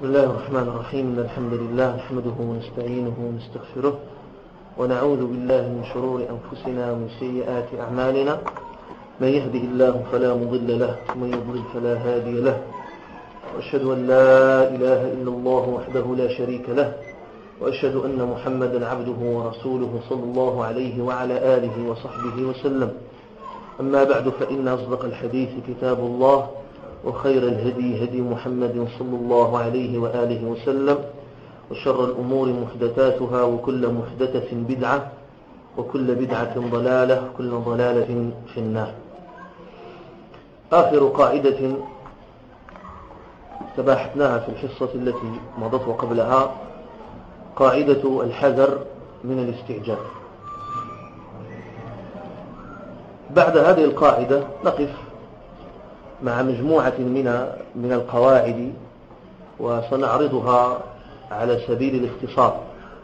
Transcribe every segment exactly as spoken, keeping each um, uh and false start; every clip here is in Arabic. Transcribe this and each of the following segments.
بسم الله الرحمن الرحيم. إن الحمد لله نحمده ونستعينه ونستغفره ونعوذ بالله من شرور أنفسنا ومن سيئات أعمالنا. من يهده الله فلا مضل له ومن يضلل فلا هادي له، وأشهد أن لا إله إلا الله وحده لا شريك له، وأشهد أن محمدا عبده ورسوله صلى الله عليه وعلى آله وصحبه وسلم. أما بعد، فإن أصدق الحديث كتاب الله، وخير الهدي هدي محمد صلى الله عليه وآله وسلم، وشر الأمور محدثاتها، وكل محدثة بدعة، وكل بدعة ضلالة، وكل ضلالة في النار. آخر قاعدة تباحثناها في الحصة التي مضت وقبلها قاعدة الحذر من الاستعجال. بعد هذه القاعدة نقف مع مجموعة من من القواعد، وسنعرضها على سبيل الاختصار،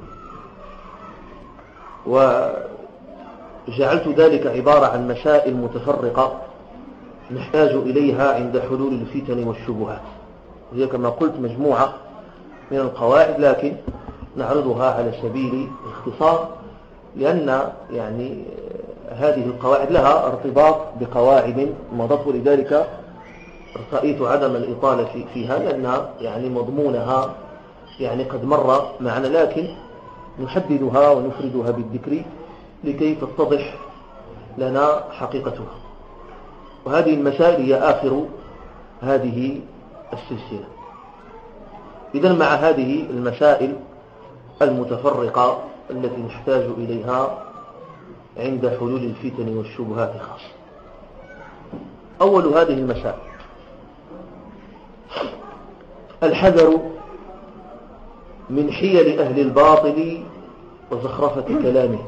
وجعلت ذلك عبارة عن مسائل متفرقة نحتاج إليها عند حلول الفتن والشبهات. هي كما قلت مجموعة من القواعد، لكن نعرضها على سبيل الاختصار، لأن يعني هذه القواعد لها ارتباط بقواعد مضت، ولذلك رأيت عدم الإطالة فيها، لأن يعني مضمونها يعني قد مر معنا، لكن نحددها ونفردها بالذكر لكي تتضح لنا حقيقتها. وهذه المسائل هي آخر هذه السلسلة. إذن مع هذه المسائل المتفرقة التي نحتاج إليها عند حلول الفتن والشبهات خاصة، أول هذه المسائل الحذر من حيل أهل الباطل وزخرفة كلامه.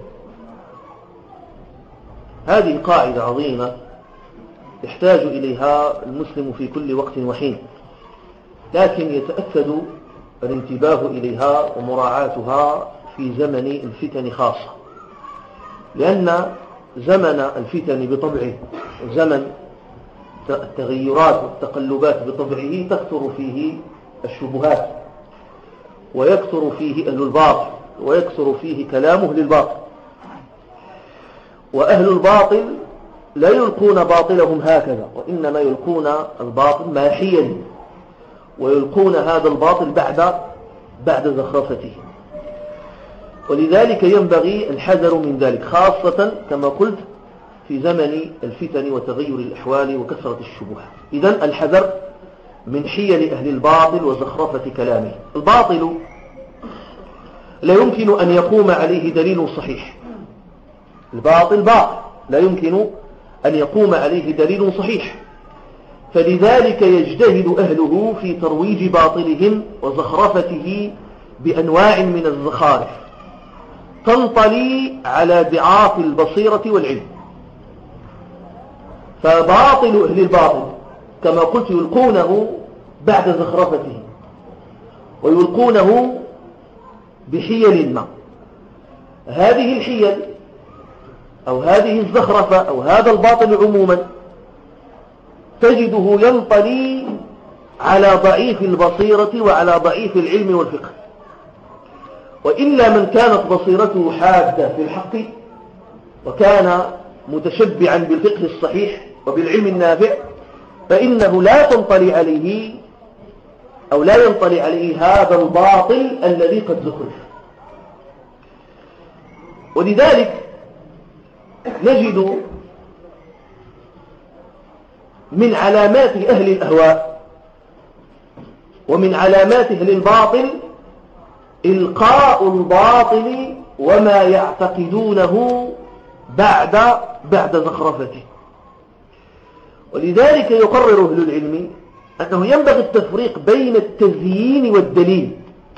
هذه قاعدة عظيمة يحتاج إليها المسلم في كل وقت وحين، لكن يتأكد الانتباه إليها ومراعاتها في زمن الفتن خاصة، لأن زمن الفتن بطبعه زمن التغيرات والتقلبات بطبعه تكثر فيه الشبهات، ويكثر فيه أهل الباطل، ويكثر فيه كلامه للباطل. وأهل الباطل لا يلقون باطلهم هكذا، وإنما يلقون الباطل مع حيل، ويلقون هذا الباطل بعد بعد زخرفته. ولذلك ينبغي الحذر من ذلك، خاصة كما قلت في زمن الفتن وتغير الأحوال وكثرة الشبهات. إذن الحذر من حيل أهل الباطل وزخرفة كلامه. الباطل لا يمكن أن يقوم عليه دليل صحيح، الباطل باطل لا يمكن أن يقوم عليه دليل صحيح، فلذلك يجتهد أهله في ترويج باطلهم وزخرفته بأنواع من الزخارف تنطلي على ضعاف البصيرة والعلم. فباطل أهل الباطل كما قلت يلقونه بعد زخرفته، ويلقونه بحيل ما. هذه الحيل أو هذه الزخرفة أو هذا الباطل عموما تجده ينطلي على ضعيف البصيرة وعلى ضعيف العلم والفقه. وإلا من كانت بصيرته حادة في الحق وكان متشبعا بالفقه الصحيح وبالعلم النافع، فإنه لا تنطلي عليه أو لا ينطلي عليه هذا الباطل الذي قد زخرف. ولذلك نجد من علامات أهل الأهواء ومن علامات أهل الباطل إلقاء الباطل وما يعتقدونه بعد بعد زخرفته. ولذلك يقرر أهل العلم أنه ينبغي التفريق بين التزيين والدليل.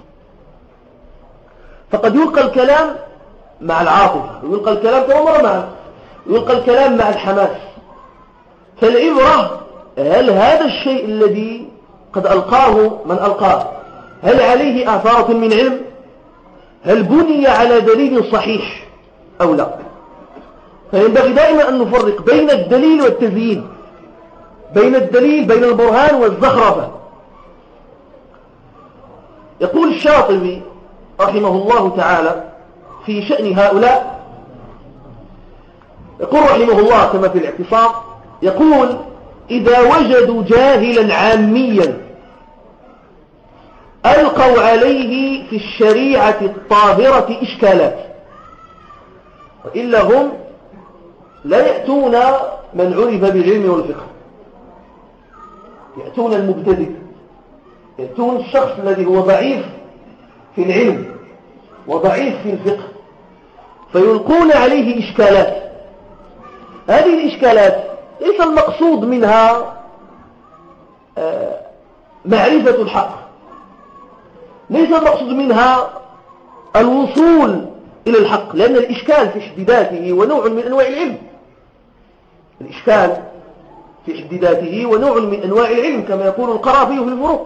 فقد يلقى الكلام مع العاطفة، ويلقى الكلام كما مر معه، يلقى الكلام مع الحماس. فالعبرة هل هذا الشيء الذي قد ألقاه من ألقاه هل عليه آثار من علم؟ هل بني على دليل صحيح أو لا؟ فينبغي دائما أن نفرق بين الدليل والتزيين، بين الدليل بين البرهان والزخرفة. يقول الشاطبي رحمه الله تعالى في شأن هؤلاء، يقول رحمه الله كما في الاعتصام، يقول: إذا وجدوا جاهلا عاميا ألقوا عليه في الشريعة الطاهرة إشكالات، وإلا هم لا يأتون من عرف بالعلم والفقه، يأتون المبتدئ، يأتون الشخص الذي هو ضعيف في العلم وضعيف في الفقه، فيلقون عليه إشكالات. هذه الإشكالات ليس المقصود منها معرفة الحق، ليس المقصود منها الوصول إلى الحق، لأن الإشكال في حد ذاته ونوع من أنواع العلم. الإشكال في حد ذاته ونوع من أنواع العلم كما يقول القرافي في الفروق.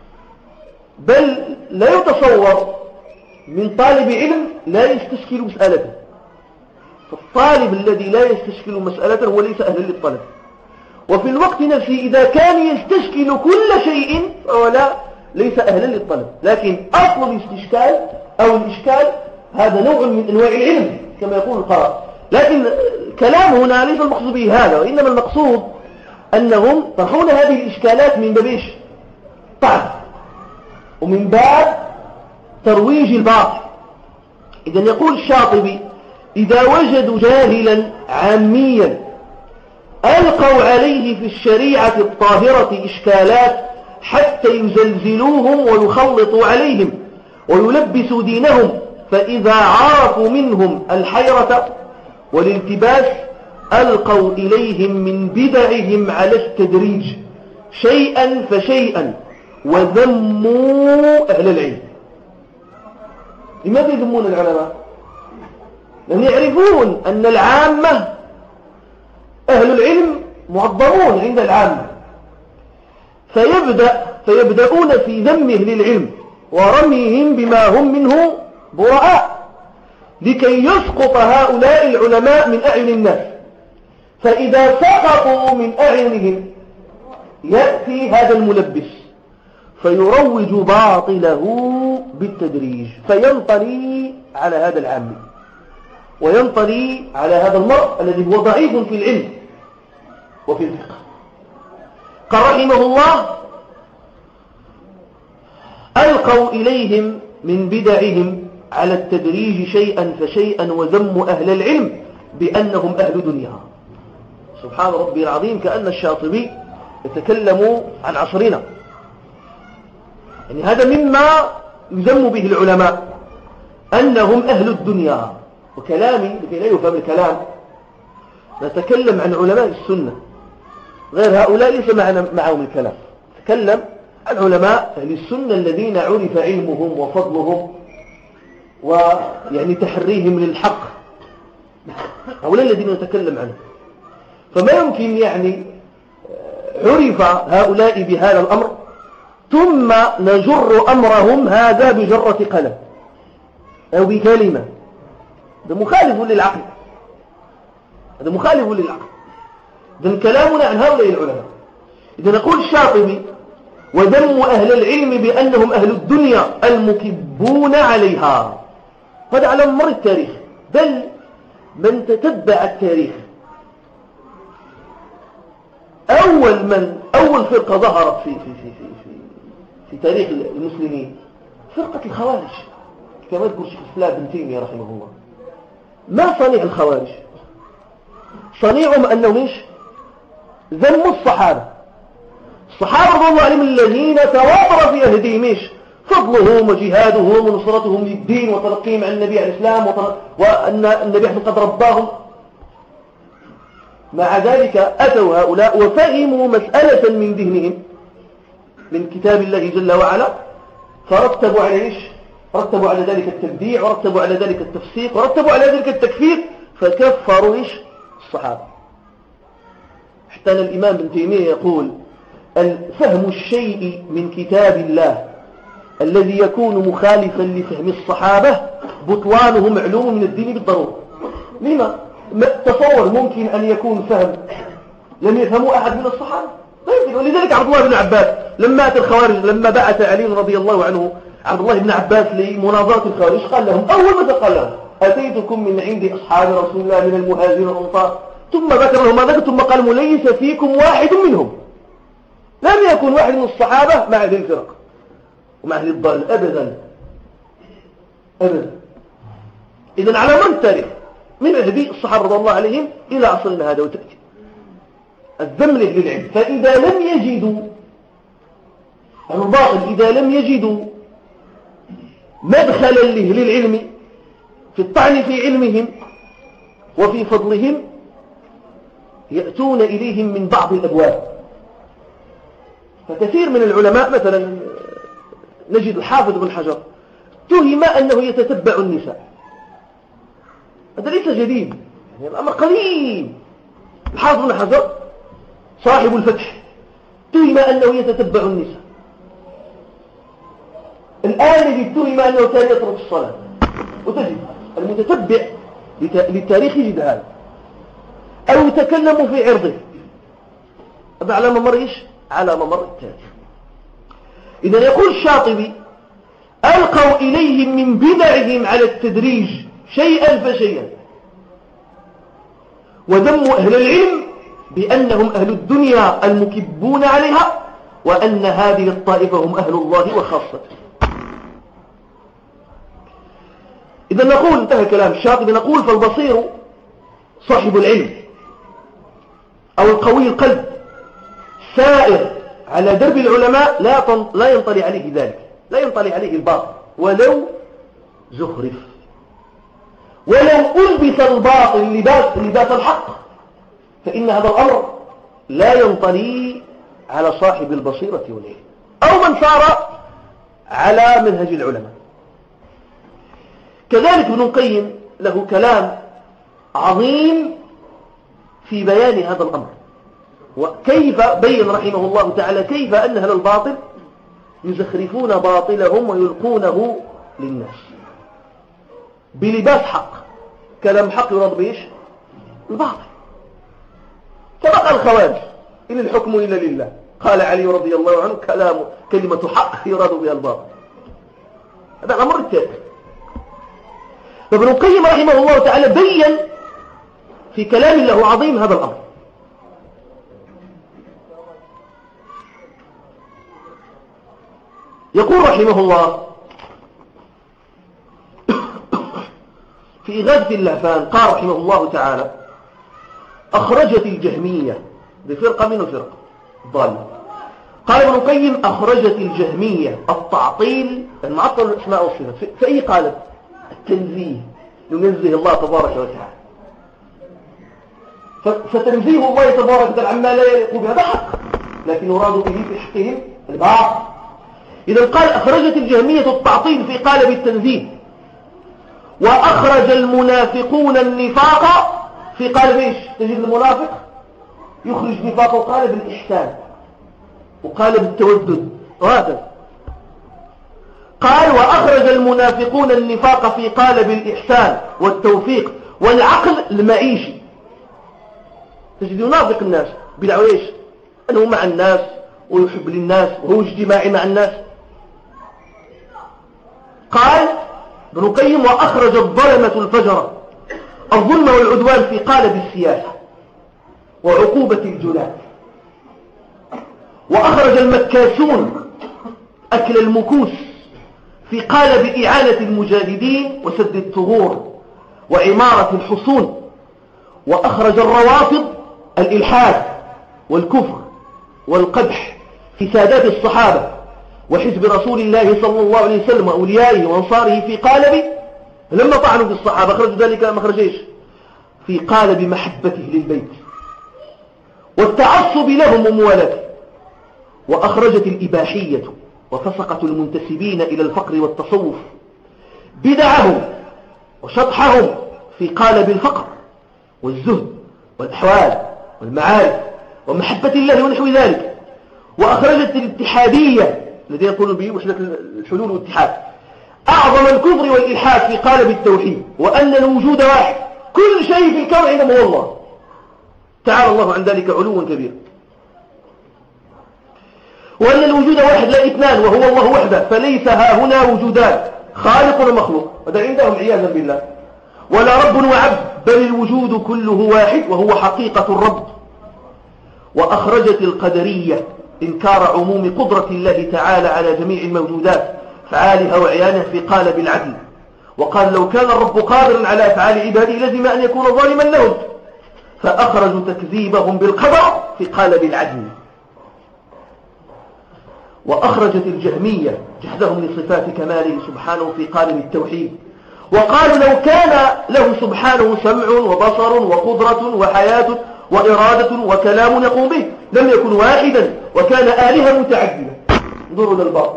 بل لا يتصور من طالب علم لا يستشكل مسألته، فالطالب الذي لا يستشكل مسألته هو ليس أهلا للطلب. وفي الوقت نفسه إذا كان يستشكل كل شيء فهو لا ليس أهلا للطلب. لكن أصل الاستشكال أو الإشكال هذا نوع من أنواع العلم كما يقول القرافي. لكن الكلام هنا ليس المقصود به هذا، وإنما المقصود أنهم طرحون هذه الإشكالات من باب إيش؟ طعن، ومن باب ترويج الباطل. إذن يقول الشاطبي: إذا وجدوا جاهلا عاميا ألقوا عليه في الشريعة الطاهرة إشكالات حتى يزلزلوهم ويخلطوا عليهم ويلبسوا دينهم، فإذا عرفوا منهم الحيرة والالتباس ألقوا إليهم من بدعهم على التدريج شيئا فشيئا وذموا أهل العلم. لماذا يذمون العلماء؟ لأن يعرفون أن العامة أهل العلم معظمون عند العامة، فيبدأ فيبدأون في ذم أهل العلم ورميهم بما هم منه براء لكي يسقط هؤلاء العلماء من أعين الناس. فإذا سقطوا من أعينهم يأتي هذا الملبس فيروج باطله بالتدريج، فينطلي على هذا العامي وينطلي على هذا المرء الذي هو ضعيف في العلم وفي الفقه. قال رحمه الله: ألقوا إليهم من بدعهم على التدريج شيئا فشيئا وذموا أهل العلم بأنهم أهل دنيا. سبحان ربي العظيم، كأن الشاطبي يتكلم عن عصرنا. يعني هذا مما يذم به العلماء أنهم أهل الدنيا. وكلامي لكي لا يفهم الكلام نتكلم عن علماء السنة، غير هؤلاء ليس معنا معهم الكلام. نتكلم عن علماء أهل السنة الذين عرف علمهم وفضلهم ويعني تحريهم للحق، هؤلاء الذين نتكلم عنهم. فما يمكن يعني عرف هؤلاء بهذا الأمر ثم نجر أمرهم هذا بجرة قلم أو بكلمة، هذا مخالف للعقل، هذا مخالف للعقل. إذن كلامنا عن هؤلاء العلماء. إذن نقول الشاطبي: وذم أهل العلم بأنهم أهل الدنيا المكبون عليها. هذا على مر التاريخ، بل من تتبع التاريخ أول من أول فرقة ظهرت في في في في في, في تاريخ المسلمين فرقة الخوارج، كما يذكر شيخ الإسلام ابن تيمية رحمه الله. ما صنيع الخوارج؟ صنيعهم أنهم إيش؟ ذموا الصحابة. الصحابة رضي الله عنهم الذين تواتر في أهديهم إيش؟ فضلهم وجهادهم ونصرتهم للدين وتلقيهم عن النبي عليه السلام وأن النبي قد رباهم. مع ذلك أتوا هؤلاء وفهموا مسألة من ذهنهم من كتاب الله جل وعلا، فرتبوا على إيش؟ رتبوا على ذلك التبديع، ورتبوا على ذلك التفسيق، ورتبوا على ذلك التكفير، فكفروا إيش؟ الصحابة. حتى الإمام ابن تيمية يقول: فهم الشيء من كتاب الله الذي يكون مخالفا لفهم الصحابة بطلانه معلوم من الدين بالضرورة. لما؟ تصور ممكن أن يكون فهم لم يفهموا أحد من الصحابة؟ ولذلك عبد الله بن عباس لما أتى الخوارج، لما بعث علي رضي الله عنه عبد الله بن عباس لمناظرة الخوارج قال لهم أول ما قال لهم أتيتكم من عند أصحاب رسول الله من المهاجرين والأنصار، ثم ذكر لهم ما ذكر، ثم قال ليس فيكم واحد منهم، لم يكن واحد من الصحابة مع هذه الفرق ومع هذه الضال أبدا أبدا. إذن على من التاريخ من عهد الصحابة رضي الله عليهم إلى عصرنا هذا وتأتي الذم للعلم. فإذا لم يجدوا الباطل، إذا لم يجدوا مدخلا له للعلم في الطعن في علمهم وفي فضلهم، يأتون إليهم من بعض الأبواب. فكثير من العلماء مثلا نجد الحافظ بن حجر اتهم أنه يتتبع النساء، هذا ليس جديد، يعني الأمر قليل. الحافظ بن حجر صاحب الفتح اتهم أنه يتتبع النساء، الآن اتهم أنه كان يترك الصلاة. وتجد المتتبع للتاريخ يجد هذا، أو يتكلم في عرضه، هذا على ممر إيش؟ على ممر التاريخ. إذا يقول الشاطبي ألقوا إليهم من بدعهم على التدريج شيئا فشيئا، وذموا أهل العلم بأنهم أهل الدنيا المكبون عليها، وأن هذه الطائفة هم أهل الله وخاصته. إذا نقول، انتهى كلام الشاطبي، نقول فالبصير صاحب العلم أو القوي القلب سائر على درب العلماء لا لا ينطلي عليه ذلك، لا ينطلي عليه الباطل ولو زخرف، ولو ألبس الباطل لباس لباس الحق، فإن هذا الأمر لا ينطلي على صاحب البصيرة والعلم أو من سار على منهج العلماء. كذلك ابن القيم له كلام عظيم في بيان هذا الأمر، وكيف بين رحمه الله تعالى كيف أن أهل الباطل يزخرفون باطلهم ويلقونه للناس بلباس حق. كلام حق يراد بإيش؟ الباطل. كما قال الخوارج إن الحكم إلا لله، قال علي رضي الله عنه كلام كلمة حق يراد بها الباطل. هذا الأمر التالي. فابن القيم رحمه الله تعالى بين في كلام له عظيم هذا الأمر. يقول رحمه الله في إغاثة اللهفان، قال رحمه الله تعالى أخرجت الجهمية بفرقة من الفرق ضالة. قال ابن القيم أخرجت الجهمية التعطيل المعطل الأسماء والصفات، فأي قالت التنزيه، ينزه الله تبارك وتعالى، فتنزيه الله تبارك وتعالى عما لا يليق به هذا حق، لكن يراد به في حقهم الباطل. إذا قال أخرجت الجهمية التعطيل في قالب التنزيه، وأخرج المنافقون النفاق في قالب إيش؟ تجد المنافق يخرج نفاقه قالب الإحسان وقالب التودد وهذا. قال وأخرج المنافقون النفاق في قالب الإحسان والتوفيق والعقل المعيشي. تجد ينافق الناس بدعوة إيش؟ أنه مع الناس ويحب للناس وهو اجتماعي مع الناس. قال ابن القيم وأخرج الظلمة الفجرة الظلم والعدوان في قالب السياسة وعقوبة الجنات. وأخرج المكاسون أكل المكوس في قالب إعانة المجاهدين وسد الثغور وعمارة الحصون. وأخرج الروافض الإلحاد والكفر والقدح في سادات الصحابة وحزب رسول الله صلى الله عليه وسلم وأوليائه وأنصاره في قالب، لما طعنوا في الصحابة أخرجوا ذلك مخرج إيش؟ في قالب محبته للبيت والتعصب لهم وموالاته. وأخرجت الإباحية وفسقة المنتسبين إلى الفقر والتصوف بدعهم وشطحهم في قالب الفقر والزهد والأحوال والمعارف ومحبة الله ونحو ذلك. وأخرجت الاتحادية الذين يقولون به وحدة الحلول والاتحاد أعظم الكفر والإلحاد في قالب التوحيد، وأن الوجود واحد، كل شيء في الكون عندما هو الله، تعالى الله عن ذلك علوا كبيرا. وأن الوجود واحد لا اثنان وهو الله وحده، فليس ها هنا وجودان خالق ومخلوق، هذا عندهم عياذا بالله، ولا رب وعبد، بل الوجود كله واحد وهو حقيقة الرب. وأخرجت القدرية إنكار عموم قدرة الله تعالى على جميع الموجودات فعالها وعيانها في قالب العدل، وقال لو كان الرب قادرا على أفعال عباده لزم أن يكون ظالما لهم، فأخرجوا تكذيبهم بالقدر في قالب العدل. وأخرجت الجهمية جهدهم لصفات كماله سبحانه في قالب التوحيد، وقالوا لو كان له سبحانه سمع وبصر وقدرة وحياة وإرادة وكلام يقوم به لم يكن واحدا وكان آلهة متعددة. انظروا للباطل.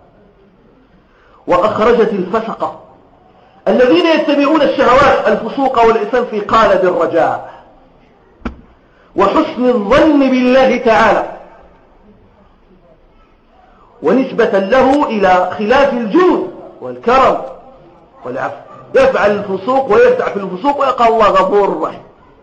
وأخرجت الفسقة الذين يتبعون الشهوات الفسوق والإثم في قالب الرجاء وحسن الظن بالله تعالى، ونسبة له إلى خلاف الجود والكرم والعفو، يفعل الفسوق ويرتع في الفسوق ويقال الله غفور رحيم،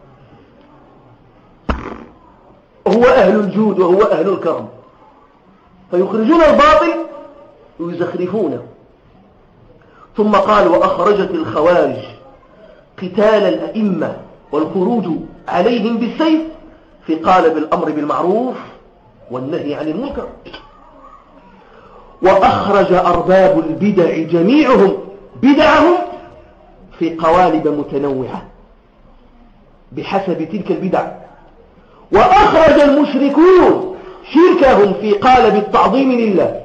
هو أهل الجود وهو أهل الكرم، فيخرجون الباطل ويزخرفونه. ثم قال وأخرجت الخوارج قتال الأئمة والخروج عليهم بالسيف في قالب الأمر بالمعروف والنهي عن المنكر. وأخرج أرباب البدع جميعهم بدعهم في قوالب متنوعة بحسب تلك البدع. وأخرج المشركون شركهم في قالب التعظيم لله،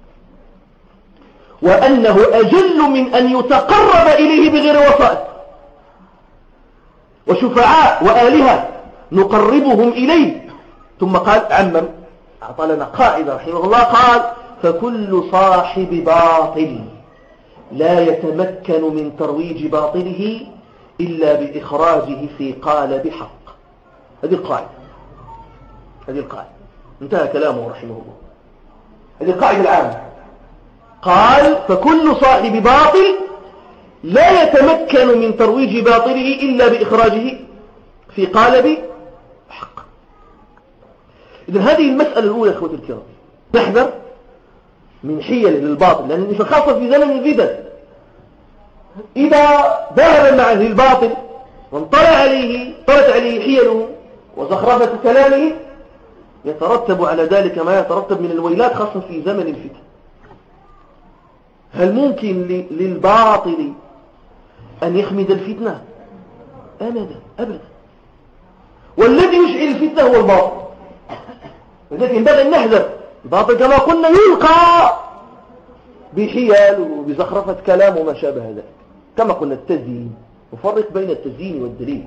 وأنه أجل من أن يتقرب إليه بغير وسائط، وشفعاء وآلهة نقربهم إليه. ثم قال عمم أعطى لنا قاعدة رحمه الله، قال فكل صاحب باطل لا يتمكن من ترويج باطله إلا بإخراجه في قالب حق. هذه القاعدة، هذه القاعدة انتهى كلامه رحمه الله. هذه القاعدة العامة، قال فكل صاحب باطل لا يتمكن من ترويج باطله إلا بإخراجه في قالب حق. إذن هذه المسألة الأولى أخوة الكرام، نحذر من حيل للباطل، لأن الإنسان خاصة في زمن الفتن إذا ذهب مع الباطل وانطلع عليه طلت عليه حيله وزخرفة كلامه يترتب على ذلك ما يترتب من الويلات خاصة في زمن الفتن. هل ممكن للباطل أن يخمد الفتنة؟ أبدا أبدا. والذي يشعل الفتنة هو الباطل، لذلك ينبغي أن نحذر. الباطل كما قلنا يلقى بحيال وبزخرفة كلام وما شابه ذلك، كما قلنا التزيين. نفرق بين التزيين والدليل،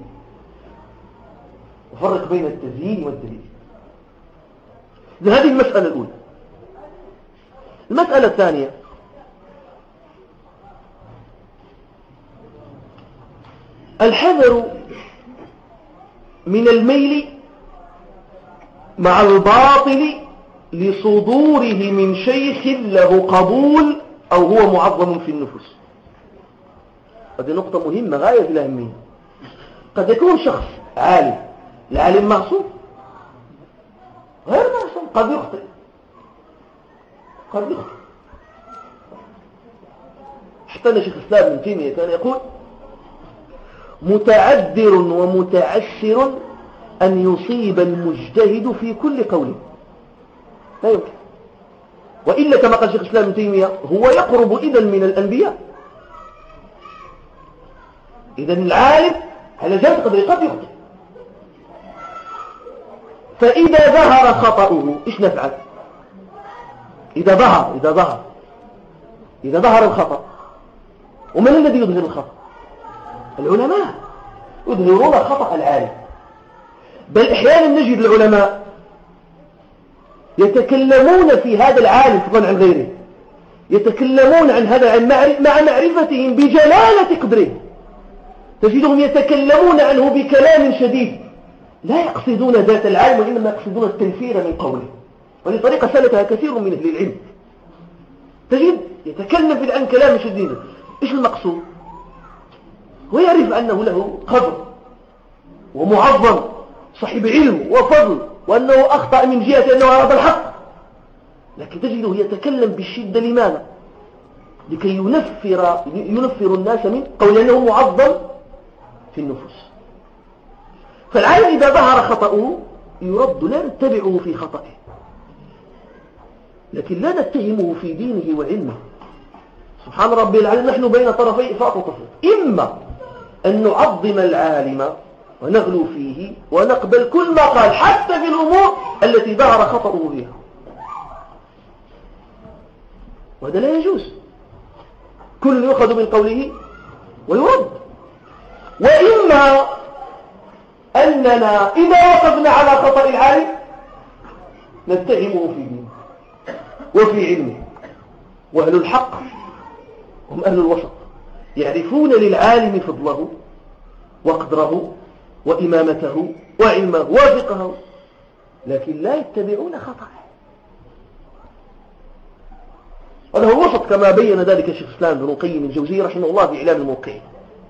نفرق بين التزيين والدليل. هذه المسألة الأولى. المسألة الثانية، الحذر من الميل مع الباطل لصدوره من شيخ له قبول أو هو معظم في النفوس. هذه نقطة مهمة غاية في الأهمية. قد يكون شخص عالم، العالم معصوم؟ غير معصوم، قد يخطئ قد يخطئ حتى أن شيخ الإسلام ابن تيمية كان يقول متعذر ومتعسر أن يصيب المجتهد في كل قوله، لا يمكن. وإلا كما قال شيخ الإسلام ابن تيمية هو يقرب إذن من الأنبياء. إذن العالم على جانب قدر قد يخطئ، فإذا ظهر خطأه إيش نفعل؟ إذا ظهر إذا ظهر إذا ظهر الخطأ، ومن الذي يظهر الخطأ؟ العلماء يظهرون خطأ العالم. بل أحيانا نجد العلماء يتكلمون في هذا العالم فضلا عن غيره، يتكلمون عن هذا عن معرفة مع معرفتهم بجلالة قدره، تجدهم يتكلمون عنه بكلام شديد لا يقصدون ذات العالم وإنما يقصدون التنفير من قوله. ولطريقة سلكها كثير من أهل العلم، تجد يتكلم في العلم كلام شديد. إيش المقصود؟ ويعرف أنه له قدر ومعظم صاحب علم وفضل، وأنه أخطأ من جهة أنه أراد الحق، لكن تجده يتكلم بالشدة. لماذا؟ لكي ينفر, ينفر الناس من قول أنه معظم في النفوس. فالعالم إذا ظهر خطأه يرد، لا نتبعه في خطأه، لكن لا نتهمه في دينه وعلمه. سبحان ربي العالم، نحن بين طرفي إفراط وتفريط. إما أن نعظم العالم ونغلو فيه ونقبل كل ما قال حتى في الأمور التي ظهر خطأه فيها، وهذا لا يجوز. كل يؤخذ من قوله ويرد. وإما أننا إذا وقفنا على خطأ العالم نتهمه في دينه وفي علمه. وأهل الحق هم أهل الوسط، يعرفون للعالم فضله وقدره وإمامته وعلمه وفقه، لكن لا يتبعون خطأه. هذا هو الوسط كما بين ذلك الشيخ الإسلام ابن القيم الجوزي رحمه الله في إعلام الموقعين.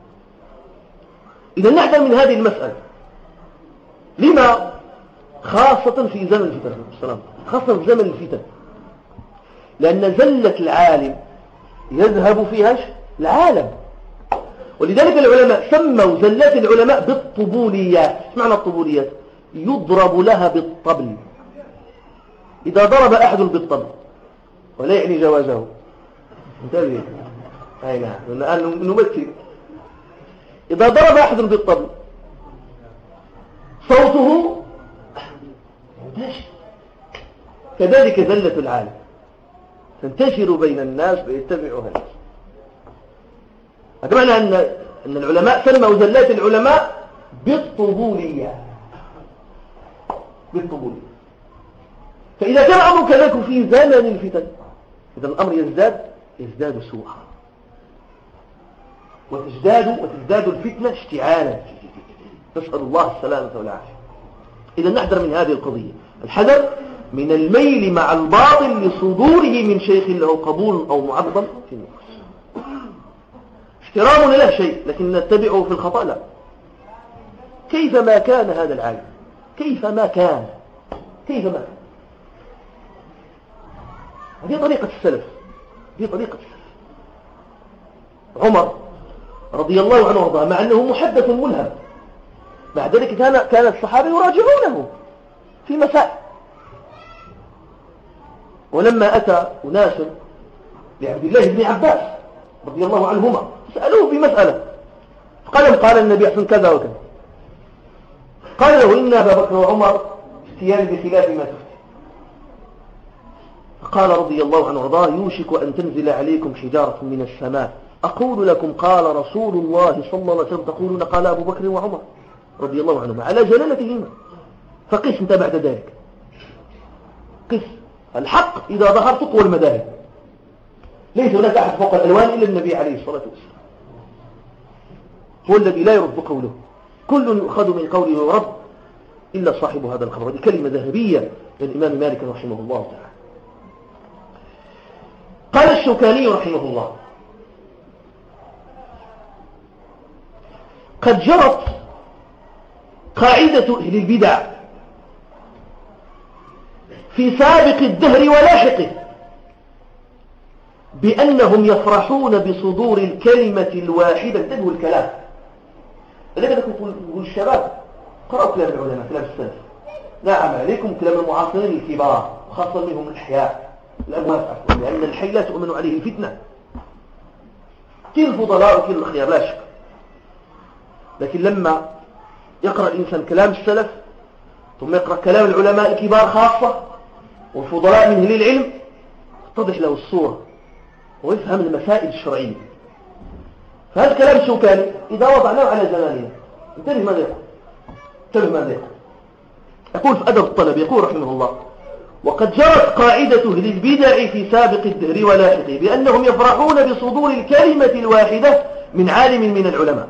إذا نحذر من هذه المسألة. لما؟ خاصة في زمن الفتن، السلام خاصة في زمن الفتن، لأن زلة العالم يذهب فيها العالم. ولذلك العلماء سموا زلات العلماء بالطبوليات. ايش معنى الطبوليات؟ يضرب لها بالطبل. إذا ضرب أحد بالطبل ولا يعني جوازه، انتبه، أي نعم، الآن نمثل. إذا ضرب أحد بالطبل صوته ينتشر، كذلك زلة العالم تنتشر بين الناس فيتبعها الناس. هذا معنى أن أن العلماء سموا زلات العلماء بالطبولية بالطبولية. فإذا كان الأمر كذلك في زمن الفتن، إذا الأمر يزداد يزداد سوءا، وتزداد وتزداد الفتنة اشتعالا، نسأل الله السلامة والعافية. إذا نحذر من هذه القضية، الحذر من الميل مع الباطل لصدوره من شيخ له قبول أو معظم في النفوس. احترامنا له شيء، لكن نتبعه في الخطأ لا. كيفما كان هذا العالم، كيفما كان كيفما كان هذه طريقة السلف، هذه طريقة السلف. عمر رضي الله عنه وارضاه مع أنه محدث ملهم، مع ذلك كان كان الصحابة يراجعونه في مسائل. ولما أتى أناس لعبد الله بن عباس رضي الله عنهما سألوه في مسألة، قال قال النبي أحسن كذا وكذا، قال له إن أبا بكر وعمر افتيان بخلاف ما تفتي. فقال رضي الله عنه وارضاه يوشك أن تنزل عليكم حجارة من السماء أقول لكم قال رسول الله صلى الله عليه وسلم تقولون قال أبو بكر وعمر رضي الله عنهما على جلالتهما. فقس انت بعد ذلك، قس. الحق إذا ظهر تقوى المذاهب، ليس هناك أحد فوق الألوان إلا النبي عليه الصلاة والسلام، هو الذي لا يرد قوله، كل يؤخذ من قوله ويرد إلا صاحب هذا الخبر. هذه كلمة ذهبية للإمام مالك رحمه الله تعالى. قال الشوكاني رحمه الله قد جرت قاعدة أهل البدع في سابق الدهر ولاحقه بأنهم يفرحون بصدور الكلمة الواحدة. انتبهوا الكلام، لذلك نقول الشباب قرأوا كلام العلماء، كلام السلف، نعم عليكم كلام المعاصرين الكبار وخاصة منهم الأحياء الأموات، لأن الحي لا تؤمن عليه الفتنة، كل الفضلاء وكل الخيار لا شك. لكن لما يقرأ الإنسان كلام السلف ثم يقرأ كلام العلماء الكبار خاصة والفضلاء من أهل العلم تتضح له الصورة ويفهم المسائل الشرعية. فهذا الكلام الشوكاني إذا وضعناه على زماننا انتبه ماذا يقول، انتبه ماذا يقول. يقول في أدب الطلب، يقول رحمه الله وقد جرت قاعدة أهل البدع في سابق الدهر ولاحقه بأنهم يفرحون بصدور الكلمة الواحدة من عالم من العلماء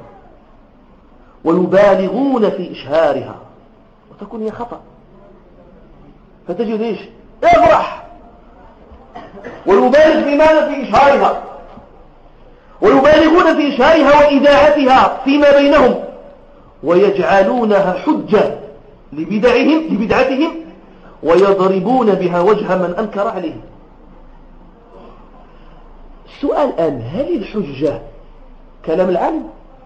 ويبالغون في إشهارها، وتكون هي خطأ، فتجد إيش يفرح ويبالغ في ماذا في إشهارها، ويبالغون في إشهارها وإذاعتها فيما بينهم، ويجعلونها حجة لبدعهم لبدعتهم ويضربون بها وجه من أنكر عليهم. السؤال الآن، هل الحجة كلام العالم؟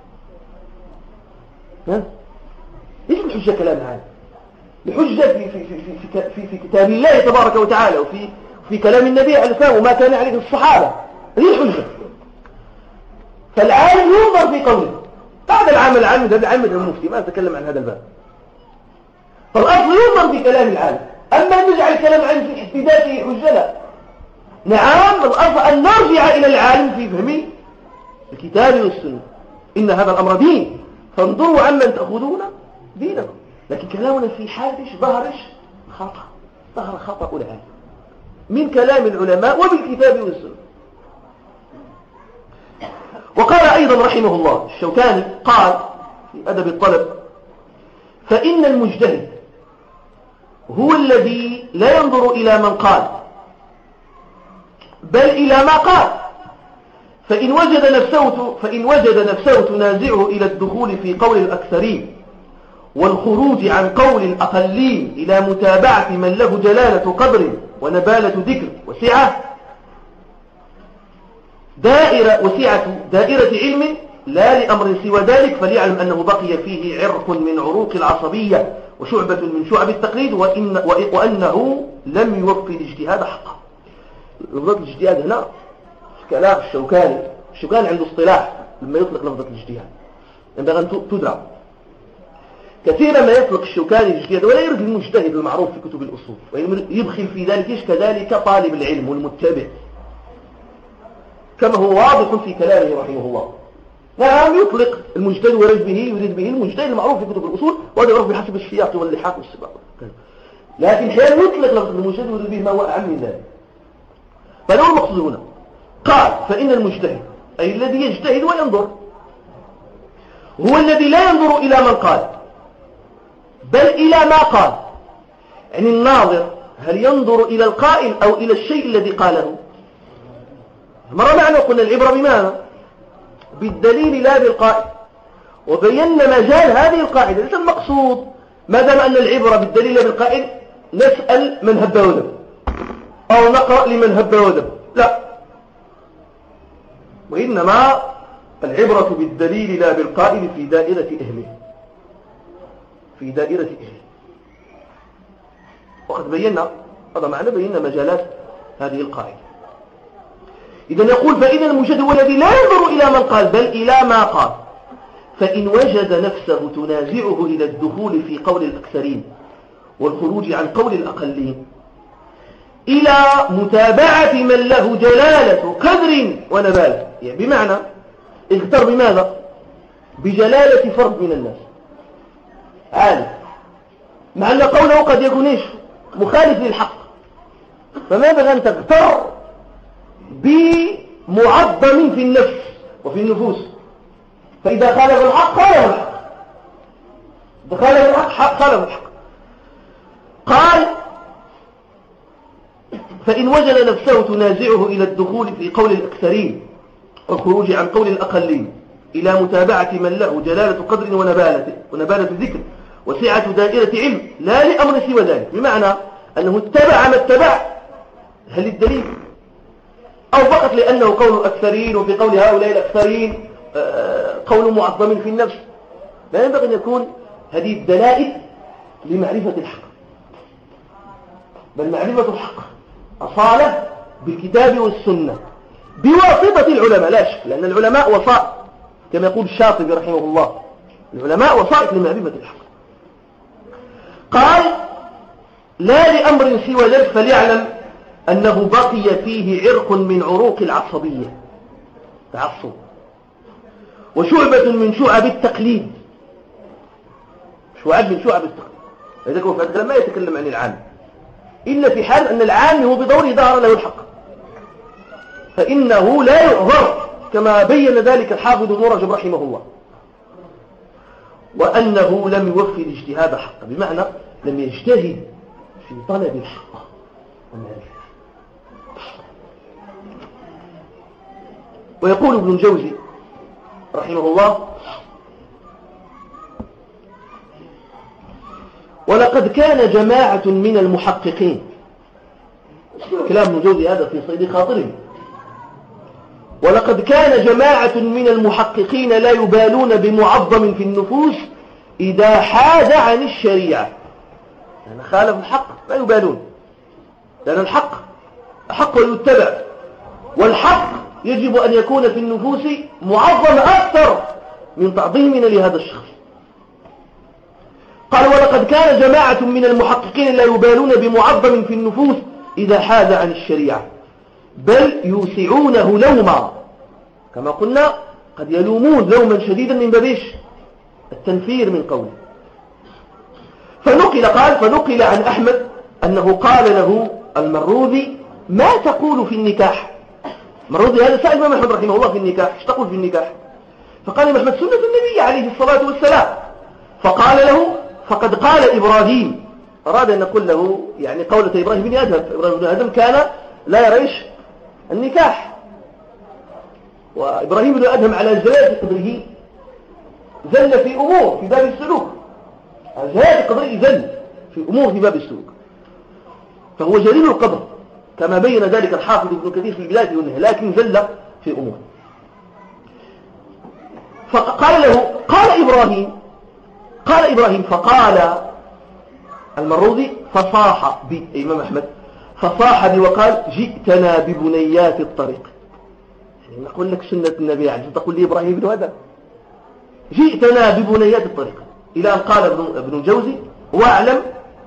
ها؟ ليش الحجة كلام العالم؟ الحجة في, في, في, في, في, في كتاب الله تبارك وتعالى، وفي في كلام النبي عليه الصلاة والسلام وما كان عليه الصحابة. هذه الحجة. فالعالم ينظر في قوله. بعد العام العام هذا العام المفتي ما أتكلم عن هذا الباب. فالأصل ينظر في كلام العالم، أما نجعل كلام العالم في حد ذاته حجة لا. نعم، الأصل أن نرجع إلى العالم في فهم الكتاب والسنة. إن هذا الأمر دين، فانظروا عمن تأخذون دينكم. لكن كلامنا في حالش ظهرش خطأ، ظهر خطأ العالم من كلام العلماء وبالكتاب والسنة. وقال أيضا رحمه الله الشوكاني، قال في أدب الطلب: فإن المجتهد هو الذي لا ينظر إلى من قال بل إلى ما قال، فإن وجد نفسه, فإن وجد نفسه تنازعه إلى الدخول في قول الأكثرين والخروج عن قول الأقلين إلى متابعة من له جلالة قدر ونبالة ذكر وسعة دائرة وسعة دائرة علم لا لأمر سوى ذلك، فليعلم أنه بقي فيه عرق من عروق العصبية وشعبة من شعب التقليد، وإن وأنه لم يوفي الاجتهاد حقه. لفظة الاجتهاد هنا كلام الشوكاني. الشوكاني عنده اصطلاح لما يطلق لفظة الاجتهاد ينبغي أن تدرى. كثيرا ما يطلق الشوكاني الاجتهاد ولا يرد المجتهد المعروف في كتب الأصول، ويدخل في ذلك كذلك طالب العلم والمتبع كما هو واضح في كلامه رحمه الله. نعم، يطلق المجتهد ويرد به يريد به المجتهد المعروف في كتب الأصول، وهذا يعرف بحسب السياق واللحاق والسباق. لكن حين يطلق لفظ المجتهد ويريد به ما هو أعم من ذلك. فلو المقصود هنا قال: فإن المجتهد أي الذي يجتهد وينظر هو الذي لا ينظر إلى من قال بل إلى ما قال. يعني الناظر هل ينظر إلى القائل أو إلى الشيء الذي قاله؟ مرة معنا قلنا العبرة بماذا؟ بالدليل لا بالقائل، وبينا مجال هذه القاعدة. ليس المقصود ما دام أن العبرة بالدليل لا بالقائل نسأل من هب ودب أو نقرأ لمن هب ودب، لا، وإنما العبرة بالدليل لا بالقائل في دائرة أهله، في دائرة أهله. وقد بينا هذا معنى بينا مجالات هذه القاعدة. إذن يقول: فإن المجتهد هو الذي لا ينظر إلى من قال بل إلى ما قال، فإن وجد نفسه تنازعه إلى الدخول في قول الأكثرين والخروج عن قول الأقلين إلى متابعة من له جلالة قدر ونبالة، يعني بمعنى اغتر بماذا؟ بجلالة فرد من الناس عالم، مع أن قوله قد يكون إيش؟ مخالف للحق، فما بغى أن تغتر بمعظم في النفس وفي النفوس، فإذا خالف الحق خالف الحق، إذا خالف الحق خالف الحق. قال: فإن وجد نفسه تنازعه إلى الدخول في قول الأكثرين والخروج عن قول الأقلين إلى متابعة من له جلالة قدر ونبالة, ونبالة ذكر وسعة دائرة علم لا لأمر سوى ذلك، بمعنى أنه اتبع ما اتبع هل الدليل أو فقط لأنه قول الأكثرين، وفي قول هؤلاء الأكثرين قول معظم في النفس. لا ينبغي أن يكون هذه الدلائل لمعرفة الحق، بل معرفة الحق أصالة بالكتاب والسنة بواسطة العلماء، لا شك، لأن العلماء وسائط كما يقول الشاطبي رحمه الله، العلماء وسائط لمعرفة الحق. قال: لا لأمر سوى ذلك، فليعلم أنه بقي فيه عرق من عروق العصبية، تعصب، وشعبة من شعب التقليد، شعب من شعب التقليد. لذلك هو في هذا الكلام ما يتكلم عن العام إلا في حال أن العام هو بدوره ظهر له الحق، فإنه لا يعذر كما بين ذلك الحافظ ابن رجب رحمه الله، وأنه لم يوفي الاجتهاد حقا، بمعنى لم يجتهد في طلب الحق والمعرفة. ويقول ابن الجوزي رحمه الله: ولقد كان جماعة من المحققين، كلام ابن الجوزي هذا في صيد خاطره، ولقد كان جماعة من المحققين لا يبالون بمعظم في النفوس إذا حاد عن الشريعة، يعني خالف الحق لا يبالون، لأن الحق حق يتبع، والحق يجب أن يكون في النفوس معظم أكثر من تعظيمنا لهذا الشخص. قال ولقد كان جماعة من المحققين لا يبالون بمعظم في النفوس إذا حاد عن الشريعة، بل يوسعونه لوما، كما قلنا قد يلومون لوما شديدا من باب التنفير من قوله. فنقل قال فنقل عن أحمد أنه قال له المروذي ما تقول في النكاح؟ المروذي هذا سأل الإمام أحمد رحمه الله في النكاح، ايش تقول في النكاح؟ فقال الإمام أحمد سنة النبي عليه الصلاة والسلام. فقال له فقد قال إبراهيم، أراد أن نقول له يعني قولة إبراهيم بن أدهم. إبراهيم بن أدهم كان لا يرى إيش النكاح، وإبراهيم بن أدهم على جلالة قدره زل في أمور في باب السلوك، على جلالة قدره زل في أمور في باب السلوك، فهو جليل القدر كما بين ذلك الحافظ ابن كثير في البداية والنهاية، لكن زل في أمور. فقال له قال إبراهيم قال إبراهيم فقال المروذي فصاح بي الإمام أحمد فصاح بي وقال جئتنا ببنيات الطريق. يعني نقول لك سنة النبي عليه تقول لي إبراهيم بن هذا جئتنا ببنيات الطريق، إلى أن قال ابن الجوزي واعلم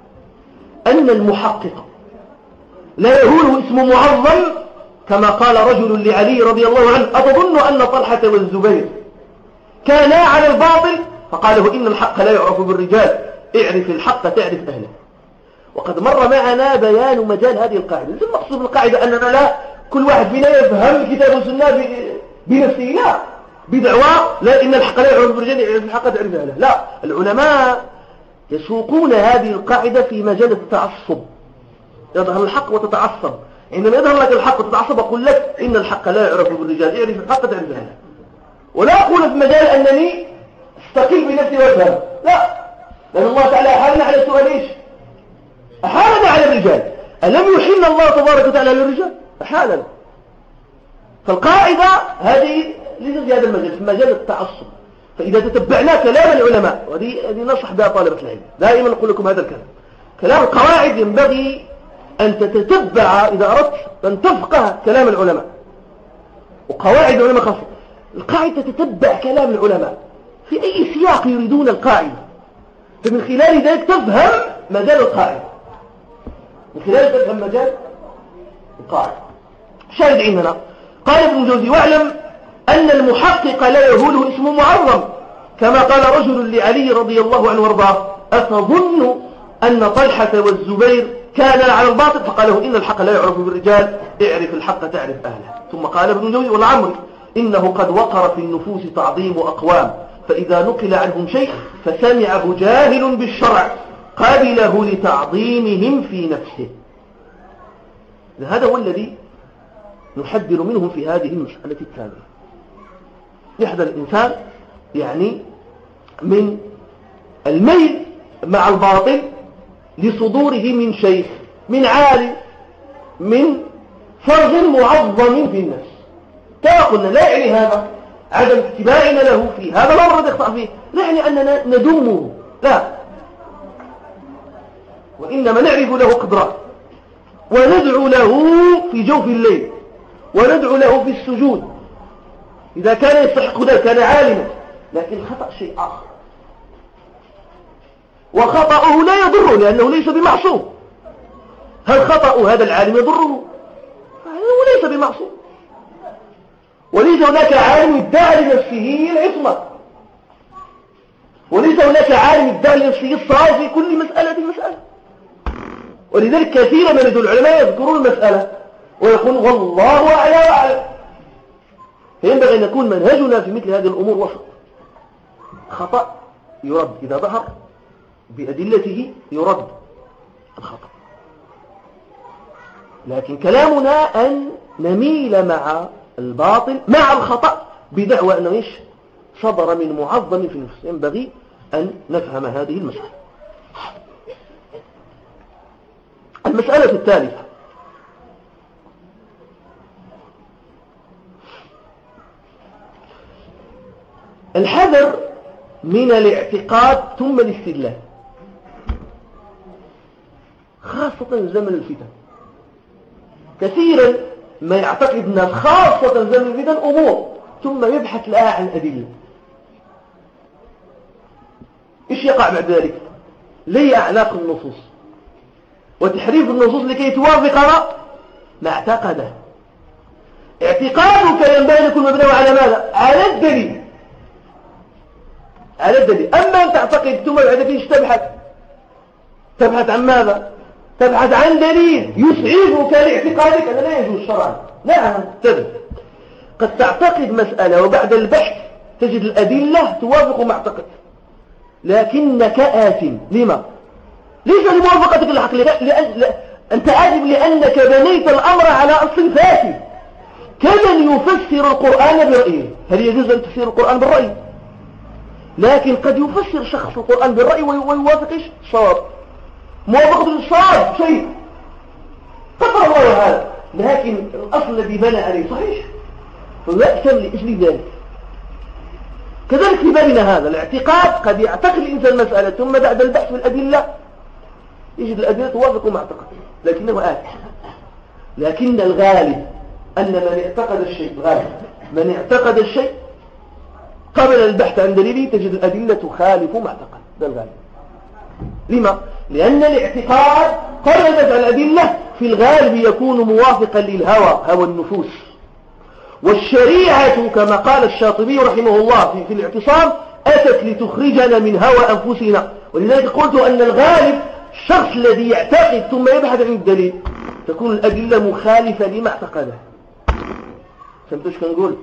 أن المحقق لا يهوله اسم معظم، كما قال رجل لعلي رضي الله عنه أتظن أن طلحة والزبير كانا على الباطل؟ فقال له إن الحق لا يعرف بالرجال، اعرف الحق تعرف أهله. وقد مر معنا بيان مجال هذه القاعدة. ليس المقصود بالقاعدة أننا لا كل واحد فينا يفهم الكتاب والسنة بنفسه، لا بدعوى لا إن الحق لا يعرف بالرجال اعرف الحق تعرف أهله، لا، العلماء يسوقون هذه القاعدة في مجال التعصب، يظهر الحق وتتعصب. عندما يظهر لك الحق وتتعصب أقول لك إن الحق لا يعرف بالرجال اعرف الحق تعرف أهله، ولا أقول في مجال أنني استقل بنفسي وافهم، لا، لأن الله تعالى أحالنا على سؤال إيش؟ أحالنا على الرجال، ألم يحل الله تبارك وتعالى للرجال؟ أحالنا. فالقاعدة هذه ليست في هذا المجال، في مجال التعصب. فإذا تتبعنا كلام العلماء، وهذه نصح بها طالبة العلم، دائما نقول لكم هذا الكلام، كلام القواعد ينبغي أن تتتبع إذا أردت أن تفقه كلام العلماء وقواعد العلماء خاصة. القاعدة تتبع كلام العلماء في أي سياق يريدون القاعدة، فمن خلال ذلك تفهم مجال القاعدة، من خلال تفهم مجال القاعدة. شاهد عندنا قال ابن الجوزي واعلم أن المحقق لا يهوله اسم معظم، كما قال رجل لعلي رضي الله عنه وارضاه أتظن أن طلحة والزبير كان على الباطل؟ فقال له إن الحق لا يعرف بالرجال اعرف الحق تعرف أهله. ثم قال ابن الجوزي والعمري إنه قد وقر في النفوس تعظيم أقوام، فإذا نقل عنهم شيء فسمعه جاهل بالشرع قبله لتعظيمهم في نفسه. هذا هو الذي نحذر منه في هذه المسألة الثانية. يحذر الإنسان يعني من الميل مع الباطل لصدوره من شيخ، من عالم، من فرد معظم في النفس. كما قلنا لا يعني هذا عدم اتباعنا له في هذا الأمر الذي يخطأ فيه، لا يعني أننا ندومه، لا، وإنما نعرف له قدره وندعو له في جوف الليل وندعو له في السجود إذا كان يستحق ذلك، كان عالما. لكن خطأ شيء آخر، وخطأه لا يضره لأنه ليس بمعصوم. هل خطأ هذا العالم يضره؟ هو ليس بمعصوم، وليس هناك عالم ادعى لنفسه العصمة، وليس هناك عالم ادعى لنفسه الصواب في كل مسألة مسألة. ولذلك كثيرا من العلماء يذكرون المسألة ويقول والله أعلى وأعلم. فينبغي أن يكون منهجنا في مثل هذه الأمور وسط، خطأ يرد إذا ظهر بأدلته، يرد الخطأ، لكن كلامنا أن نميل مع الباطل مع الخطأ بدعوى أنه إيش صدر من معظم في النفس. ينبغي أن نفهم هذه المسألة. المسألة الثالثة الحذر من الاعتقاد ثم الاستدلال، خاصة زمن الفتن. كثيرا ما يعتقد الناس خاصة زمن الفتن أمور ثم يبحث لها عن أدلة. إيش يقع بعد ذلك؟ لي أعناق النصوص وتحريف النصوص لكي توافق ما اعتقده. اعتقادك ينبغي أن يكون مبني على ماذا؟ على الدليل، على الدليل. أما أن تعتقد ثم بعد ذلك تبحث تبحث عن ماذا؟ تبحث عن دليل يسعفك لاعتقادك، هذا لا يجوز شرعا. نعم تبحث، قد تعتقد مسألة وبعد البحث تجد الأدلة توافق ما اعتقدت، لكنك آثم. لما؟ ليس لموافقتك للحق، لأن أنت آثم لأنك بنيت الأمر على أصل فاسد، كمن يفسر القرآن برأيه. هل يجوز أن تفسير القرآن بالرأي؟ لكن قد يفسر شخص القرآن بالرأي ويوافق إيش؟ الصواب. موافقة للصواب شيء قدر الله هذا، لكن الأصل الذي بنى عليه صحيح، فيأثم لإجل ذلك. كذلك في بابنا هذا الاعتقاد، قد يعتقد الإنسان مسألة ثم بعد البحث في الأدلة يجد الأدلة توافق ما اعتقد، لكنه آثم. لكن الغالب أن من اعتقد الشيء غالب من اعتقد الشيء قبل البحث عن دليله تجد الأدلة تخالف ما اعتقد، ده الغالب. لما؟ لأن الاعتقاد قبل البحث عن الأدلة في الغالب يكون موافقا للهوى، هوى النفوس. والشريعة كما قال الشاطبي رحمه الله في, في الاعتصام أتت لتخرجنا من هوى أنفسنا. ولذلك قلت أن الغالب الشخص الذي يعتقد ثم يبحث عن الدليل تكون الأدلة مخالفة لما اعتقده. فهمتوش كنقول؟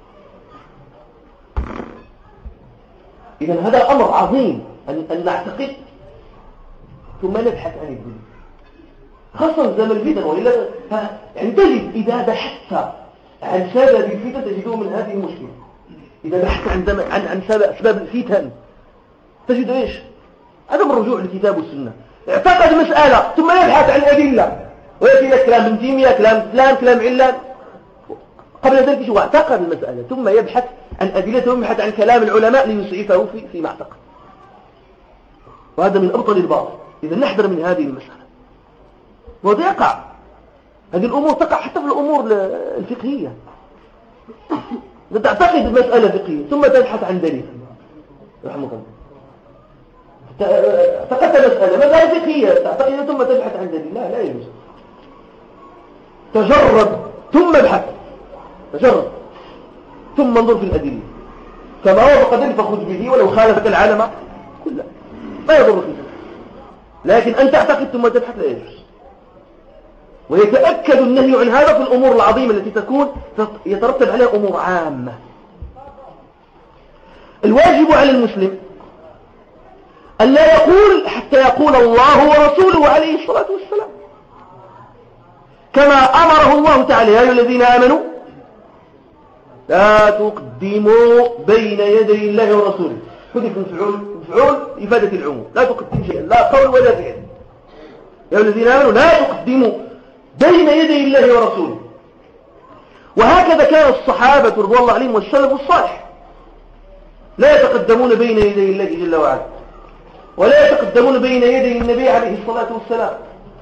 إذن هذا أمر عظيم أن, أن نعتقد ثم نبحث عن الدليل، خاصة زمن الفتن. وإلا يعني تجد إذا بحثت عن سبب الفتن تجده من هذه المشكلة. إذا بحثت عن عن عن سبب أسباب الفتن تجد إيش؟ عدم الرجوع للكتاب والسنة. اعتقد مسألة ثم يبحث عن أدلة ويأتي لك كلام ابن تيمية، كلام فلان، كلام علان. قبل ذلك هو اعتقد المسألة ثم يبحث عن أدلة ثم يبحث عن كلام العلماء ليسعفه في فيما اعتقد. وهذا من أبطل الباطل. إذا نحذر من هذه المسألة. وهذا يقع، هذه الأمور تقع حتى في الأمور الفقهية. إذا تعتقد مسألة فقهية ثم تبحث عن دليل رحمك الله، اعتقدت مسألة مسألة فقهية تعتقد ثم تبحث عن دليل، لا لا يجوز. تجرب ثم ابحث، تجرب ثم انظر في الأدلة، كما وافق دليل فخذ به ولو خالفك العالم كله، ما يضرك. لكن أن تعتقد ثم تبحث لا يجوز. ويتأكد النهي عن هذا في الأمور العظيمة التي تكون يترتب عليها أمور عامة. الواجب على المسلم أن لا يقول حتى يقول الله ورسوله عليه الصلاة والسلام، كما أمره الله تعالى: يا أيها الذين آمنوا لا تقدموا بين يدي الله ورسوله. حذف مفعول، مفعول إفادة العموم، لا تقدم شيئا، لا قول ولا فعل. يا أيها الذين آمنوا لا تقدموا بين يدي الله ورسوله. وهكذا كان الصحابة رضوان الله عليهم والسلف الصالح لا يتقدمون بين يدي الله جل وعلا، ولا يتقدمون بين يدي النبي عليه الصلاة والسلام.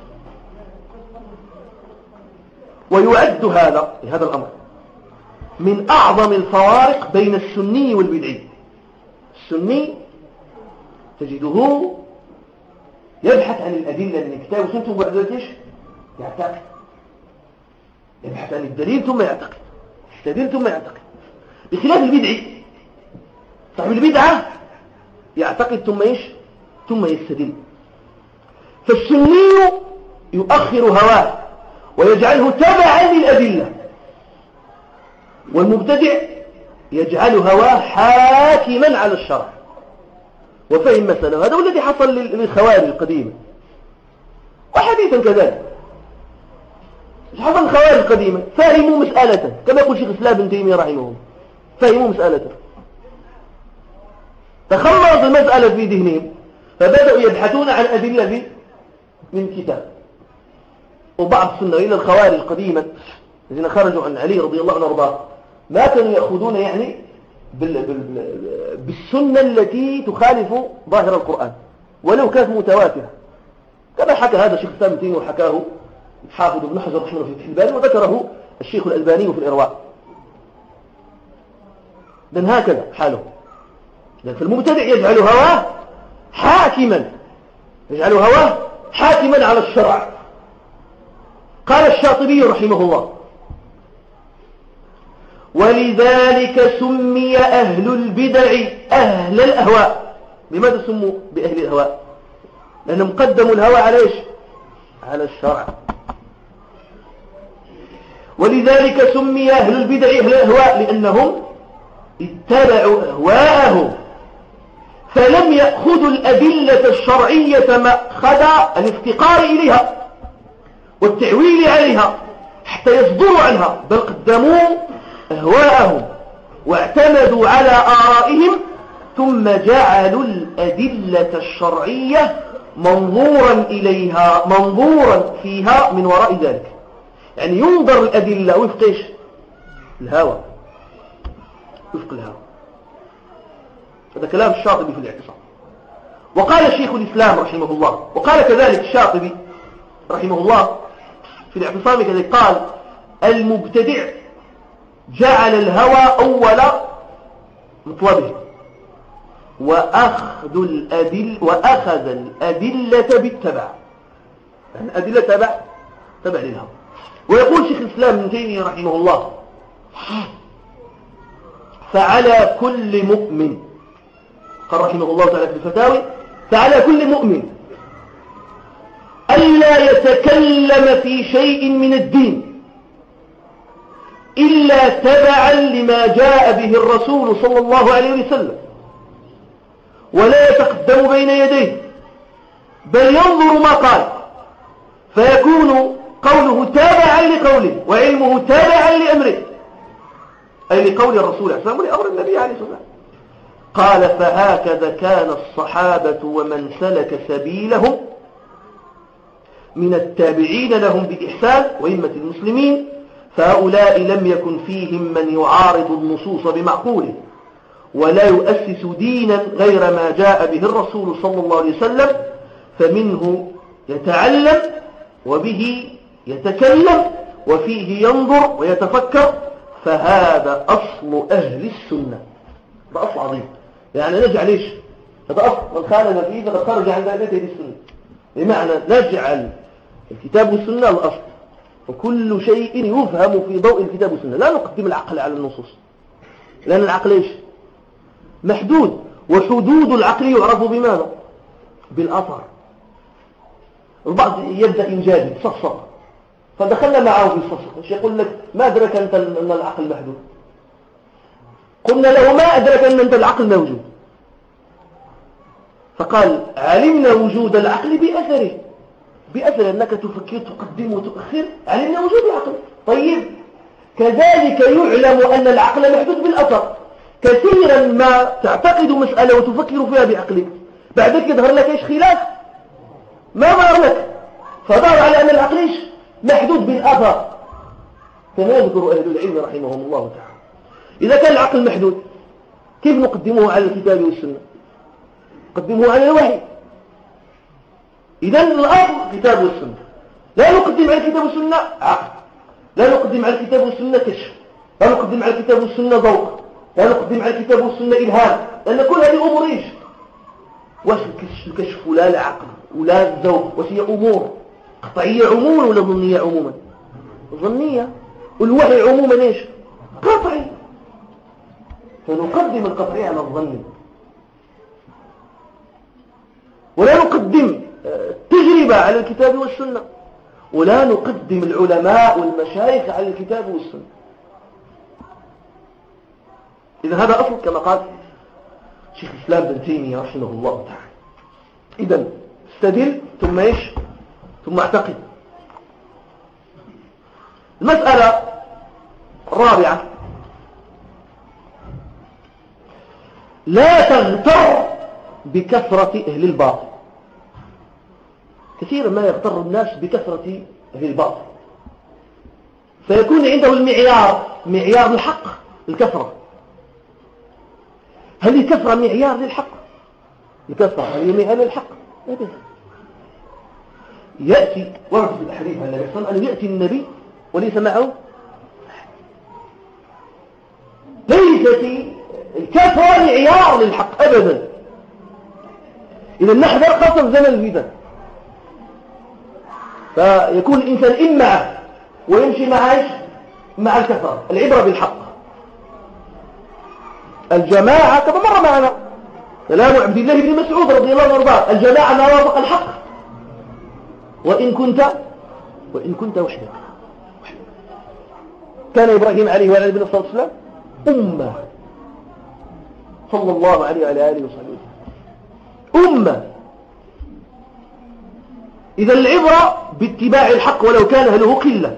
ويعد هذا هذا الأمر من أعظم الفوارق بين السني والبدعي. السني تجده يبحث عن الأدلة من الكتاب والسنة وبعد ذلك يعتقد، يبحث عن الدليل ثم يعتقد، يستدل ثم يعتقد. بخلاف البدعي، صاحب البدعة يعتقد ثم ايش؟ ثم يستدل. فالسني يؤخر هواه ويجعله تبعا للأدلة، والمبتدع يجعل هواه حاكما على الشرع وفهم مسألة. هذا هو الذي حصل للخوارج القديمة وحديثا كذلك. حصل الخوارج القديمة فهموا مسألة، كما يقول شيخ الإسلام ابن تيمية رحمه الله، فهموا مسألة، تخلص المسألة في ذهنهم فبدأوا يبحثون عن أدلة من كتاب وبعض السنة. إلى الخوارج القديمة الذين خرجوا عن علي رضي الله عنه وارضاه ما كانوا يأخذون يعني بالسنة التي تخالف ظاهر القرآن ولو كانت متواترة، كما حكى هذا الشيخ الإسلام ابن تيمية وحكاه الحافظ ابن حجر رحمه الله في فتح الباري وذكره الشيخ الألباني في الإرواء. لأن هكذا حاله، لأن فالمبتدع يجعل هواه حاكما يجعل هواه حاكما على الشرع. قال الشاطبي رحمه الله: ولذلك سمي أهل البدع أهل الأهواء. لماذا سموا بأهل الأهواء؟ لأنهم قدموا الهوى على إيش؟ على الشرع. ولذلك سمي أهل البدع أهل الأهواء لأنهم اتبعوا أهواءهم فلم يأخذوا الأدلة الشرعية مأخذ الافتقار إليها والتعويل عليها حتى يصدروا عنها، بل قدموا أهواءهم واعتمدوا على آرائهم ثم جعلوا الأدلة الشرعية منظورا إليها منظورا فيها من وراء ذلك. يعني ينظر الأدلة وفق إيش؟ الهوى، وفق الهوى. هذا كلام الشاطبي في الاعتصام. وقال الشيخ الإسلام رحمه الله، وقال كذلك الشاطبي رحمه الله في الاعتصام كذلك، قال: المبتدع جعل الهوى أول مطلبه وأخذ الأدل وأخذ الأدلة بالتبع، يعني الأدلة تبع تبع للهوى. ويقول شيخ الإسلام ابن تيمية رحمه الله: فعلى كل مؤمن، قال رحمه الله تعالى في الفتاوي: فعلى كل مؤمن ألا يتكلم في شيء من الدين إلا تبعا لما جاء به الرسول صلى الله عليه وسلم، ولا يتقدم بين يديه بل ينظر ما قال، فيكون قوله تابعا لقوله وعلمه تابعا لأمره، أي لقول الرسول عليه الصلاة والسلام ولأمر النبي عليه الصلاة والسلام. قال: فهكذا كان الصحابة ومن سلك سبيلهم من التابعين لهم بإحسان وإمة المسلمين، فهؤلاء لم يكن فيهم من يعارض النصوص بمعقوله ولا يؤسس دينا غير ما جاء به الرسول صلى الله عليه وسلم، فمنه يتعلم وبه يتكلم وفيه ينظر ويتفكر، فهذا أصل أهل السنة. هذا أصل عظيم، يعني نجعل إيش؟ هذا أصل من خالنا فيه فقد خرج عن دائرة أهل السنة، بمعنى نجعل الكتاب والسنة الأصل، وكل شيء يفهم في ضوء الكتاب والسنة. لا نقدم العقل على النصوص، لأن العقل إيش؟ محدود، وحدود العقل يعرف بماذا؟ بالأثر. البعض يبدأ إنجازي صفصف، فدخلنا معه في الصفصف، يقول لك: ما أدرك أنت أن العقل محدود؟ قلنا له: ما أدرك أن أنت العقل موجود؟ فقال: علمنا وجود العقل بأثره، بأثر أنك تفكر تقدم وتؤخر، علمنا وجود العقل. طيب كذلك يعلم أن العقل محدود بالأثر. كثيرا ما تعتقد مسألة وتفكر فيها بعقلك، بعدك يظهر لك إيش؟ خلاف ما ظهر لك، فظهر على أن العقل إيش؟ محدود بالأثر. كما يذكر أهل العلم رحمهم الله تعالى. إذا كان العقل محدود كيف نقدمه على الكتاب والسنة؟ نقدمه على الوحي. إذن الأصل الكتاب والسنة، لا نقدم على الكتاب والسنة عقل، لا نقدم على الكتاب والسنة كشف، لا نقدم على الكتاب والسنة ذوق، لا نقدم على الكتاب والسنة إلهام، لأن كل هذه أمور إيش؟ واش الكشف ولا العقل ولا الذوق؟ واش هي أمور قطعية عموما ولا ظنية عموما؟ ظنية. والوحي عموما إيش؟ قطعي، فنقدم القطعي على الظني، ولا نقدم التجربة على الكتاب والسنة، ولا نقدم العلماء والمشايخ على الكتاب والسنة. إذا هذا أصل كما قال شيخ الإسلام ابن تيمية رحمه الله تعالى. إذا استدل ثم إيش؟ ثم اعتقد. المسألة الرابعة: لا تغتر بكثرة أهل الباطل. كثيرا ما يغتر الناس بكثرة أهل الباطل، فيكون عنده المعيار معيار الحق الكثرة، هل الكثرة معيار للحق؟ الكثرة هل معيار للحق؟ أبدا. يأتي ورد في الحديث عن النبي صلى الله عليه وسلم أنه يأتي النبي وليس معه، ليست الكثرة معيار للحق أبدا. إذا نحذر خاصة في زمن الفتن، فيكون الإنسان إما ويمشي مع إيش؟ مع الكثرة. العبرة بالحق. الجماعة كما مر معنا كلام عبد الله بن مسعود رضي الله عنه وارضاه: الجماعة ما وافق الحق وإن كنت وإن كنت وحدك. كان إبراهيم عليه وعلى نبينا الصلاة والسلام أمة صلى الله عليه وعلى آله وصحبه أمة. إذا العبرة باتباع الحق ولو كان أهله قلة.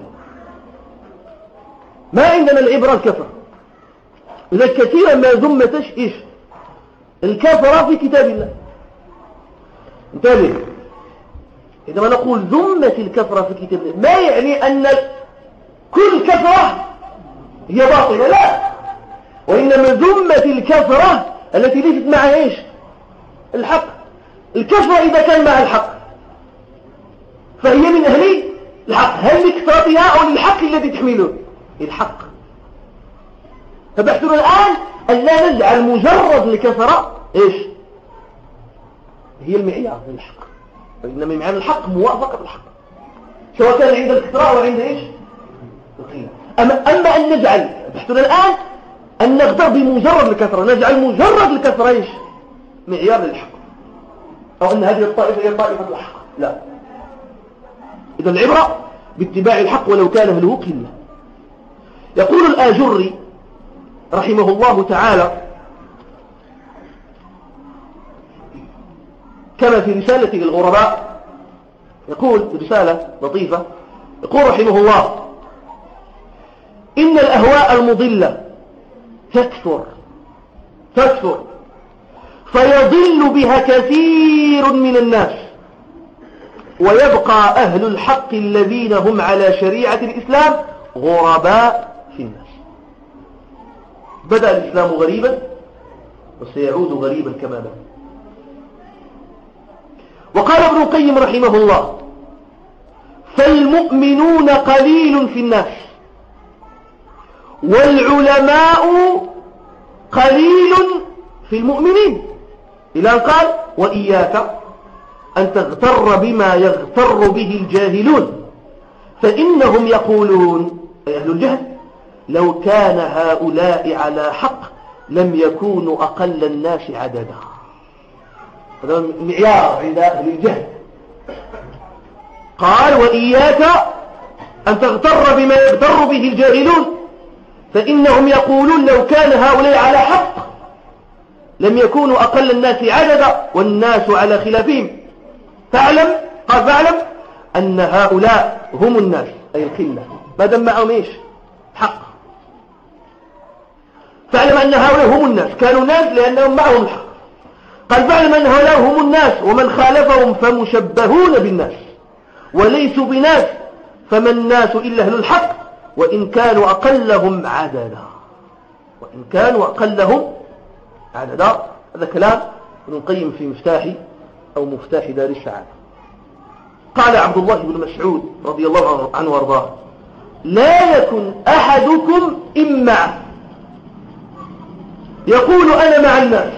ما عندنا العبرة الكثرة. إذا كثيرا ما ذمت إيش الكثرة في كتاب الله. انتبه، عندما نقول ذمت الكثرة في كتاب الله ما يعني أن كل كثرة هي باطلة، لا، وإنما ذمت الكثرة التي ليست مع إيش الحق. الكثرة إذا كان مع الحق فهي من أهل الحق. هل لكثرتها أو للحق الذي تحمله؟ الحق. فبحثنا الآن أن لا نجعل مجرد الكثرة إيش هي المعيار للحق، وإنما معيار الحق موافقة الحق، سواء كان عند الكثرة أو عند إيش القلة. أما, أما أن نجعل بحثنا الآن أن نغتر بمجرد الكثرة، نجعل مجرد الكثرة إيش معيار للحق، أو أن هذه الطائفة هي طائفة الحق، لا. إذا العبرة باتباع الحق ولو كان أهله قلة. يقول الآجري رحمه الله تعالى كما في رسالته الغرباء، يقول رسالة لطيفة، يقول رحمه الله: إن الأهواء المضلة تكثر تكثر فيضل بها كثير من الناس، ويبقى أهل الحق الذين هم على شريعة الإسلام غرباء في الناس. بدأ الإسلام غريبا وسيعود غريبا كما بدأ. وقال ابن القيم رحمه الله: فالمؤمنون قليل في الناس، والعلماء قليل في المؤمنين، إلى أن قال: وإياك أن تغتر بما يغتر به الجاهلون، فإنهم يقولون أي أهل الجهل: لو كان هؤلاء على حق لم يكونوا أقل الناس عددا. هذا معيار عند أهل الجهل. قال: وإياك أن تغتر بما يغتر به الجاهلون، فإنهم يقولون لو كان هؤلاء على حق لم يكونوا أقل الناس عددا والناس على خلافهم. فاعلم قال فاعلم أن هؤلاء هم الناس أي القلة، ما دام معهم إيش حق. فاعلم أن هؤلاء هم الناس، كانوا ناس لأنهم معهم الحق. قال: فاعلم أن هؤلاء هم الناس، ومن خالفهم فمشبهون بالناس، وليسوا بناس، فما الناس إلا أهل الحق، وإن كانوا أقلهم عددا وإن كانوا أقلهم عددا. هذا كلام ابن القيم في مفتاح أو مفتاح دار السعادة. قال عبد الله بن مسعود رضي الله عنه وارضاه: لا يكن أحدكم إما يقول أنا مع الناس،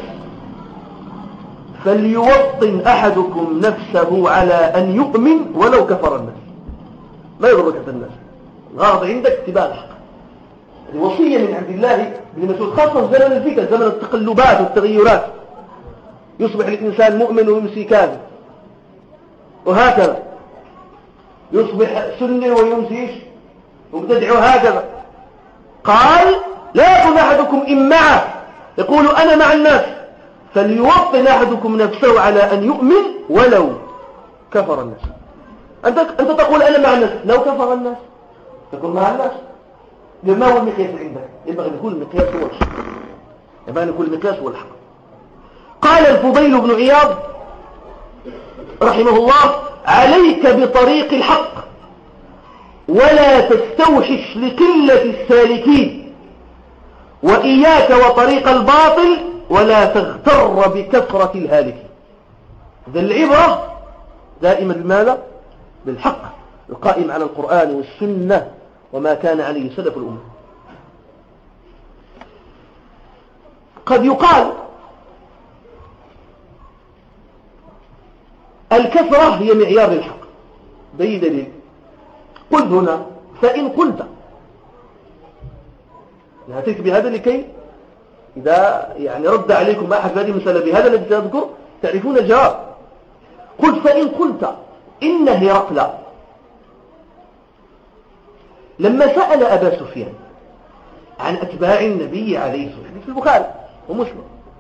فليوطن أحدكم نفسه على أن يؤمن ولو كفر الناس. ما يضرك في الناس، الغرض عندك اتباع الحق. هذه وصية من عبد الله بن مسعود، خاصة في زمن الفتن، زمن التقلبات والتغيرات، يصبح الإنسان مؤمن ويمسي كاذب، وهكذا يصبح سني ويمسي مبتدع، وهكذا. قال: لا يكن أحدكم إمعة يقول أنا مع الناس، فليوطن أحدكم نفسه على أن يؤمن ولو كفر الناس. أنت, أنت تقول أنا مع الناس، لو كفر الناس تكون مع الناس. ما هو المقياس عندك؟ ينبغي أن يكون المقياس هو الحق، ينبغي أن يكون المقياس هو الحق. قال الفضيل بن عياض رحمه الله: عليك بطريق الحق ولا تستوحش لقلة السالكين، وإياك وطريق الباطل ولا تغتر بكثرة الهالك. إذا العبرة دائما بماذا؟ بالحق القائم على القرآن والسنة وما كان عليه سلف الأمة. قد يقال الكثرة هي معيار للحق، بأي دليل؟ قل هنا فإن قلت، نأتيك بهذا لكي إذا يعني رد عليكم أحد هذه المسألة بهذا الذي سأذكر تعرفون الجواب. قل فإن قلت إن هرقل لما سأل أبا سفيان عن أتباع النبي عليه الصلاة والسلام في البخاري ومسلم،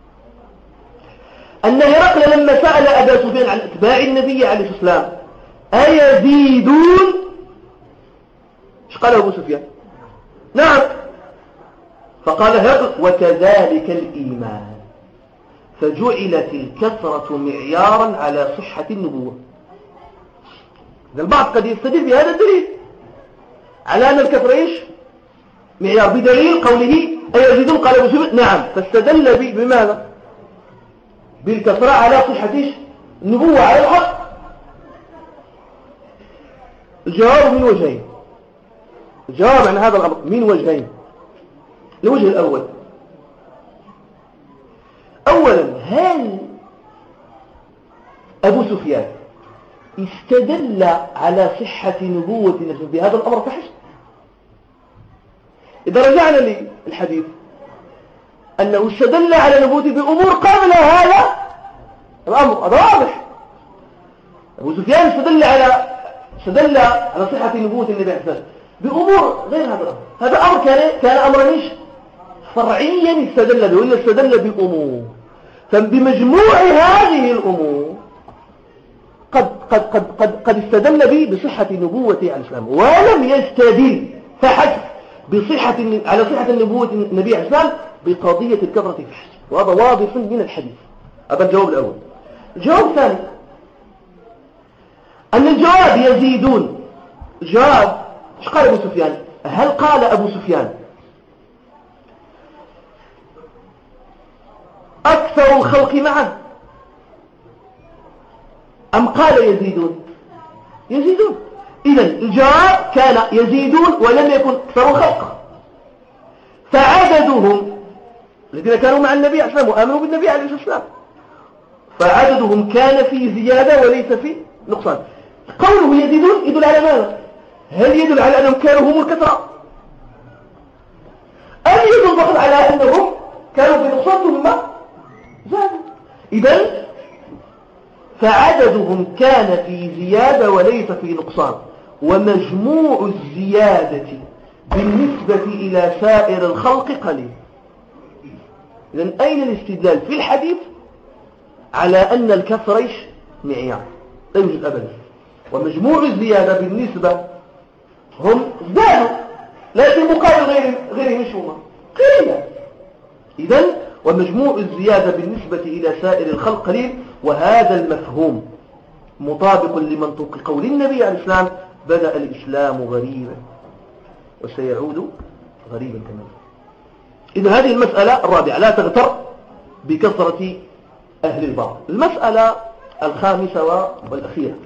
أن هرقل لما سأل أبا سفيان عن أتباع النبي عليه الصلاة والسلام أيزيدون، ايش قال أبو سفيان؟ نعم. فقال هرقل وكذلك الإيمان، فجعلت الكثرة معيارا على صحة النبوة. البعض قد يستدل بهذا الدليل على أن الكثرة إيش؟ معيار، بدليل قوله أيزيدون قال أبو سفيان نعم، فاستدل بماذا؟ بالكثرة على صحة إيش؟ النبوة على الحق. الجواب من وجهين، الجواب عن هذا الأمر من وجهين. الوجه الأول، أولا هل أبو سفيان استدل على صحة نبوة النبي بهذا الأمر فحسب؟ إذا رجعنا للحديث أنه استدل على نبوته بأمور قبل هذا الأمر، هذا واضح. أبو سفيان استدل على استدل على صحة نبوة النبي عليه الصلاة والسلام بأمور غير هذا الأمر. هذا أمر كان كان أمرا ايش؟ فرعيا استدل به، وإلا استدل بأمور. فبمجموع هذه الأمور قد قد قد قد قد استدل به بصحة نبوة عليه السلام، ولم يستدل فحسب بصحة على صحة النبوة النبي عليه السلام بقضية الكثرة فحسب. وهذا واضح من الحديث. هذا الجواب الأول. الجواب الثاني أن الجواب يزيدون. الجواب ايش قال أبو سفيان؟ هل قال أبو سفيان أكثر الخلق معه أم قال يزيدون؟ يزيدون. إذن الجواب كان يزيدون ولم يكن أكثر الخلق. فعددهم الذين كانوا مع النبي عليه الصلاة والسلام وآمنوا بالنبي عليه الصلاة والسلام فعددهم كان في زيادة وليس في نقصان. قوله يزيدون يدل على ماذا؟ هل يدل على أنهم كانوا هم الكثرة؟ أم يدل فقط على أنهم كانوا في نقصان ثم زادوا؟ إذن فعددهم كان في زيادة وليس في نقصان، ومجموع الزيادة بالنسبة إلى سائر الخلق قليل. إذن أين الاستدلال في الحديث على أن الكثرة معيار؟ لا يوجد أبدا. ومجموع الزيادة بالنسبة هم زادوا لكن مقابل غير غيرهم مش هما قليلا. إذن ومجموع الزيادة بالنسبة إلى سائر الخلق قليل. وهذا المفهوم مطابق لمنطق قول النبي عليه السلام بدأ الإسلام غريبا وسيعود غريبا كمان. إذن هذه المسألة الرابعة، لا تغتر بكثرة أهل الباطل. المسألة الخامسة والأخيرة،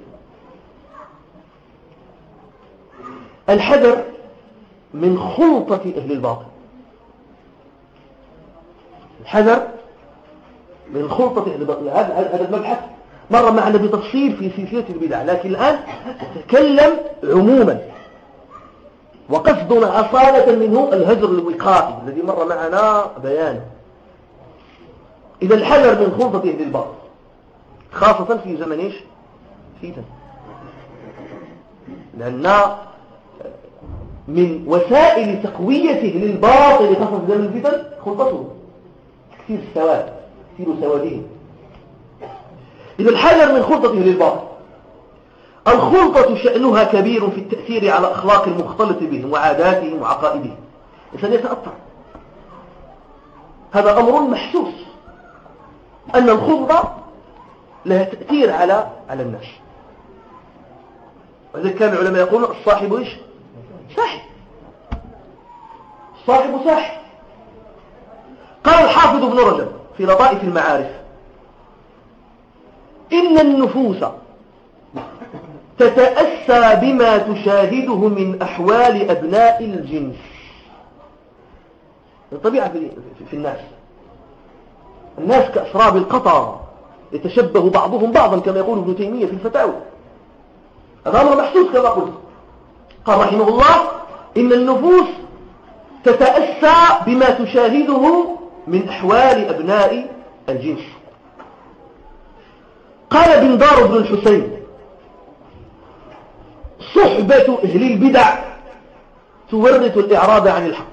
الحذر من خلطة أهل الباطل. الحذر من خلطة أهل الباطل. هذا المبحث مر معنا بتفصيل في سلسلة البدع، لكن الآن نتكلم عموما، وقصدنا أصالة منه الهجر الوقائي الذي مر معنا بيانه. إذا الحذر من خلطة أهل الباطل خاصة في زمن إيش؟ فتن. لأن من وسائل تقويته للباطل خاصة في زمن الفتن خلطته، كثير السواد، كثير سوادين. إذا الحذر من خلطته للباطل. الخلطة شأنها كبير في التأثير على أخلاق المختلط بهم وعاداتهم وعقائدهم. الإنسان يتأثر، هذا أمر محسوس أن الخلطة لها تأثير على على الناس. وإذا كان العلماء يقولون الصاحب إيش؟ صاحب. الصاحب صاحب. قال الحافظ ابن رجب في لطائف المعارف: إن النفوس تتأسى بما تشاهده من أحوال أبناء الجنس. الطبيعة في, في الناس، الناس كأسراب القطر يتشبه بعضهم بعضا كما يقول ابن تيمية في الفتاوى. هذا أمر محسوس كما قلت. قال رحمه الله: إن النفوس تتأسى بما تشاهده من أحوال أبناء الجنس. قال بندار بن الحسين: صحبة أهل البدع تورث الإعراض عن الحق.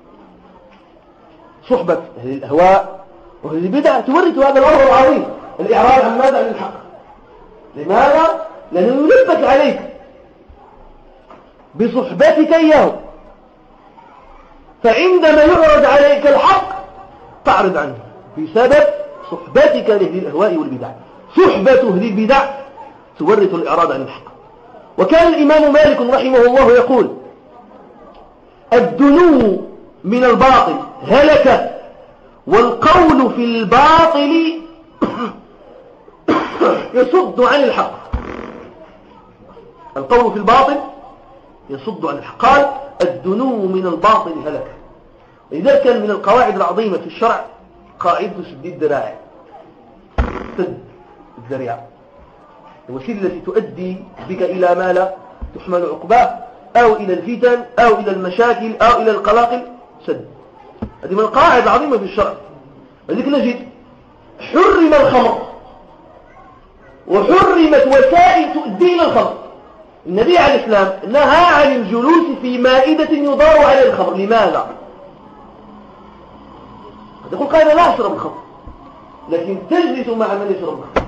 صحبة أهل الأهواء وأهل البدع تورث هذا الأمر العظيم، الإعراض عن ماذا؟ عن الحق. لماذا؟ لأنه يلبك عليك بصحبتك إياه، فعندما يعرض عليك الحق تعرض عنه بسبب صحبتك لأهل الأهواء والبدع. صحبة أهل البدع تورث الإعراض عن الحق. وكان الإمام مالك رحمه الله يقول: الدنو من الباطل هلك، والقول في الباطل يصد عن الحق. القول في الباطل يصد عن الحق. قال: الدنو من الباطل هلك. إذا كان من القواعد العظيمة في الشرع قاعدة سد الذراع، سد الذريعة، الوسيلة التي تؤدي بك إلى ما لا تحمل عقباه، أو إلى الفتن أو إلى المشاكل أو إلى القلاقل. سد. هذه من القواعد العظيمة في الشرع. لذلك نجد حرم الخمر وحرمت وسائل تؤدي إلى الخمر. النبي عليه السلام نهى عن الجلوس في مائدة يضار على الخمر. لماذا؟ قد يقول قائل: لا أشرب الخمر، لكن تجلس مع من يشرب الخمر.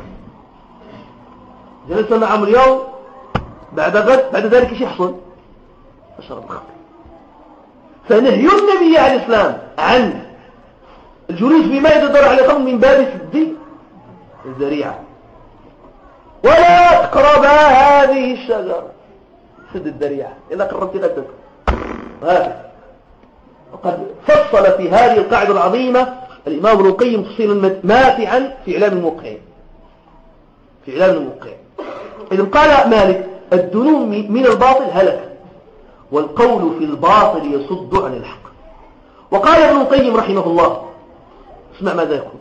جلست معهم اليوم، بعد غد بعد ذلك ايش يحصل؟ أشرب الخمر. فنهي النبي عليه السلام عن الجلوس في مائدة يضار على الخمر من باب سد الذريعة. ولا تقربا هذه الشجرة، سد الذريعة، إذا قربت غدك. هكذا. وقد فصل في هذه القاعدة العظيمة الإمام ابن القيم تفصيلا ماتعا في إعلام الموقعين. في إعلام الموقعين. إذن قال مالك: الدنو من الباطل هلك، والقول في الباطل يصد عن الحق. وقال ابن القيم رحمه الله: اسمع ماذا يقول: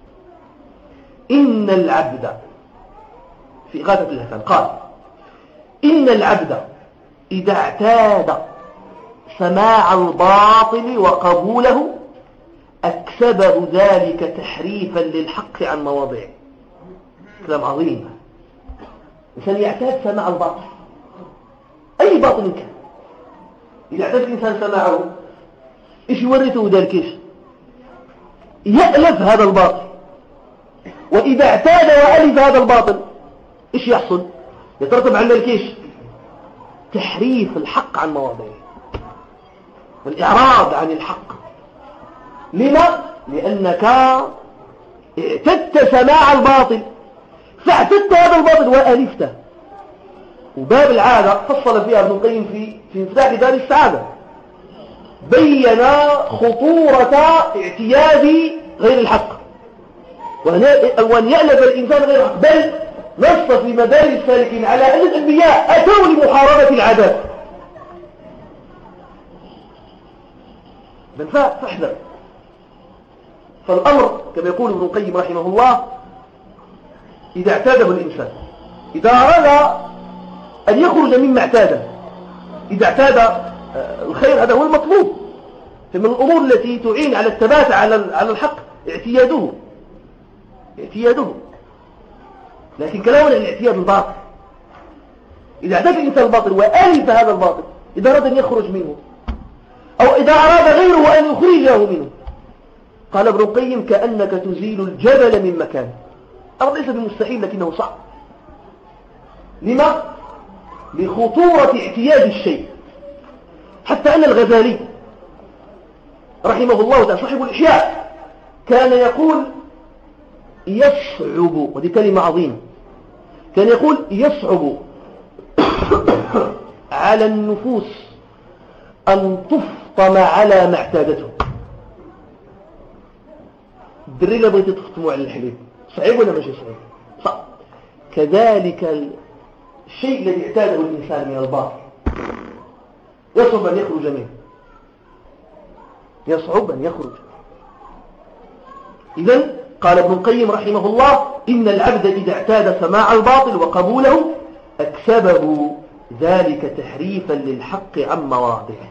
إن العبد في إغاثة اللهفان قال: إن العبد إذا اعتاد سماع الباطل وقبوله أكسبه ذلك تحريفا للحق عن مواضعه. كلام عظيم. الإنسان يعتاد سماع الباطل، أي باطل كان. إذا اعتاد الإنسان سماعه إيش يورثه ذلك؟ إيش يألف هذا الباطل. وإذا اعتاد وألف هذا الباطل إيش يحصل؟ يترتب على ذلك إيش؟ تحريف الحق عن مواضعه والإعراض عن الحق. لما؟ لأنك اعتدت سماع الباطل، فاعتدت هذا الباطل وألفته. وباب العادة فصل فيها ابن القيم في في مفتاح دار السعادة، بين خطورة اعتياد غير الحق وأن يألف الإنسان غير الحق. بل نص في مدارج السالكين على أن الأنبياء أتوا لمحاربة العادات. بل فاحذر. فالأمر كما يقول ابن القيم رحمه الله: إذا اعتاده الإنسان، إذا أراد أن يخرج مما اعتاده، إذا اعتاد الخير هذا هو المطلوب. فمن الأمور التي تعين على الثبات على الحق اعتياده اعتياده لكن كلامنا عن الاعتياد الباطل. إذا اعتاد الإنسان الباطل وألف هذا الباطل، إذا أراد أن يخرج منه أو إذا أراد غيره أن يخرجه منه، قال ابن القيم: كأنك تزيل الجبل من مكانه. أمر ليس بمستحيل لكنه صعب. لما؟ لخطورة اعتياد الشيء. حتى أن الغزالي رحمه الله تعالى صاحب الإحياء كان يقول: يصعب، ودي كلمة عظيمة، كان يقول: يصعب على النفوس أن تفطم على ما اعتادته. الدريلة بغيتي تختموا على الحليب، صعيب ولا ماشي صعيب؟ صعب. كذلك الشيء الذي اعتاده الإنسان من الباطل يصعب أن يخرج منه، يصعب أن يخرج. إذن قال ابن القيم رحمه الله: إن العبد إذا اعتاد سماع الباطل وقبوله أكسبه ذلك تحريفا للحق عن مواضعه.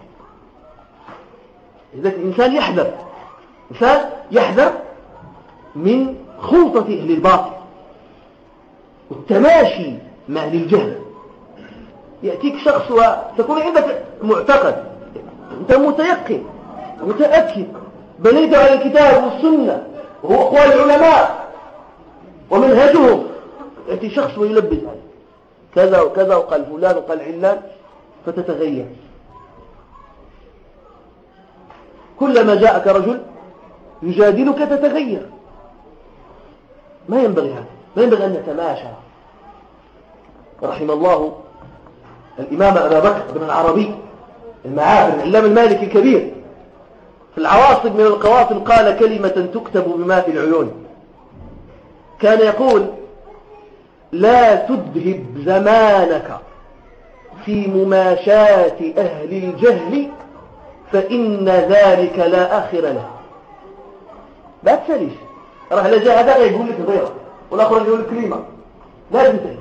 إذا الإنسان يحذر، الإنسان يحذر من خلطة أهل الباطل والتماشي مع أهل الجهل. يأتيك شخص وتكون عندك معتقد، أنت متيقن متأكد بنيت على الكتاب والسنة وهو أقوال العلماء ومنهجهم، يأتي شخص ويلبس عليه كذا وكذا وقال فلان وقال علان، فتتغير. كلما جاءك رجل يجادلك تتغير. ما ينبغي هذا، ما ينبغي أن نتماشى. رحم الله الإمام أبا بكر بن العربي المعافر العلام المالكي الكبير، في العواصم من القواصم قال كلمة تكتب بماء العيون. كان يقول: لا تذهب زمانك في مماشاة أهل الجهل فإن ذلك لا آخر له. لا تساليش، راح لجاء هذا يقول لك ضيرة والآخر يقول لك كلمة، لا تنتهي.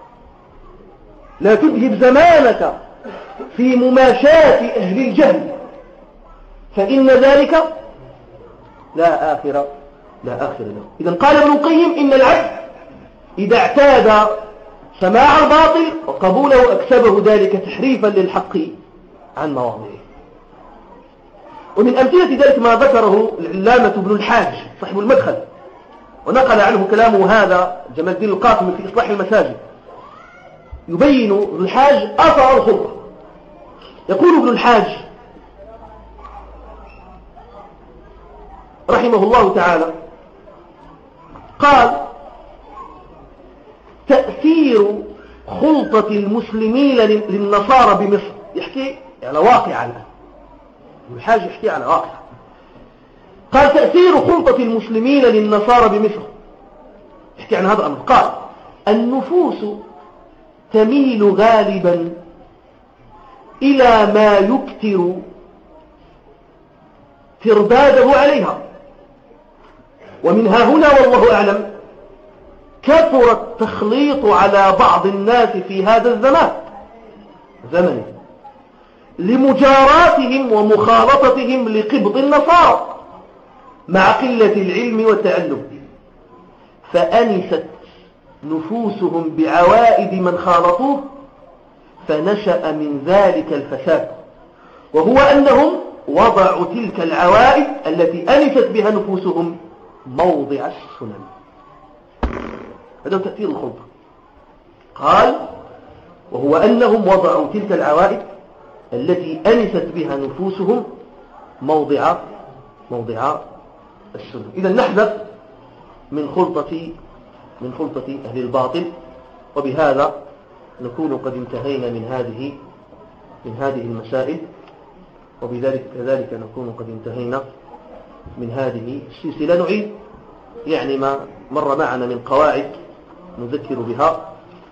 لا تذهب زمانك في مماشاة أهل الجهل فإن ذلك لا آخر لا آخر له. إذن قال ابن القيم: إن العبد إذا اعتاد سماع الباطل وقبوله أكسبه ذلك تحريفا للحق عن مواضعه. ومن أمثلة ذلك ما ذكره العلامة ابن الحاج صاحب المدخل، ونقل عنه كلامه هذا جمال الدين القاسمي في إصلاح المساجد، يبين ابن الحاج أثر الخطبة. يقول ابن الحاج رحمه الله تعالى: قال: تأثير خلطة المسلمين للنصارى بمصر. يحكي على واقع الآن، ابن الحاج يحكي على واقع. قال: تأثير خلطة المسلمين للنصارى بمصر، يحكي عن هذا الأمر. قال: النفوس تميل غالبا إلى ما يكثر ترداده عليها، ومنها هنا والله أعلم كثر التخليط على بعض الناس في هذا الزمان زمن لمجاراتهم ومخالطتهم لقبط النصارى مع قلة العلم والتعلم، فأنست نفوسهم بعوائد من خالطوه، فنشأ من ذلك الفساد، وهو أنهم وضعوا تلك العوائد التي أنست بها نفوسهم موضع السنن. هذا تأثير الخلطة. قال: وهو أنهم وضعوا تلك العوائد التي أنست بها نفوسهم موضع موضع السنن. إذا نحذر من خلطة من خلطة أهل الباطل، وبهذا نكون قد انتهينا من هذه من هذه المسائل، وبذلك كذلك نكون قد انتهينا من هذه السلسلة. نعيد يعني ما مر معنا من قواعد نذكر بها.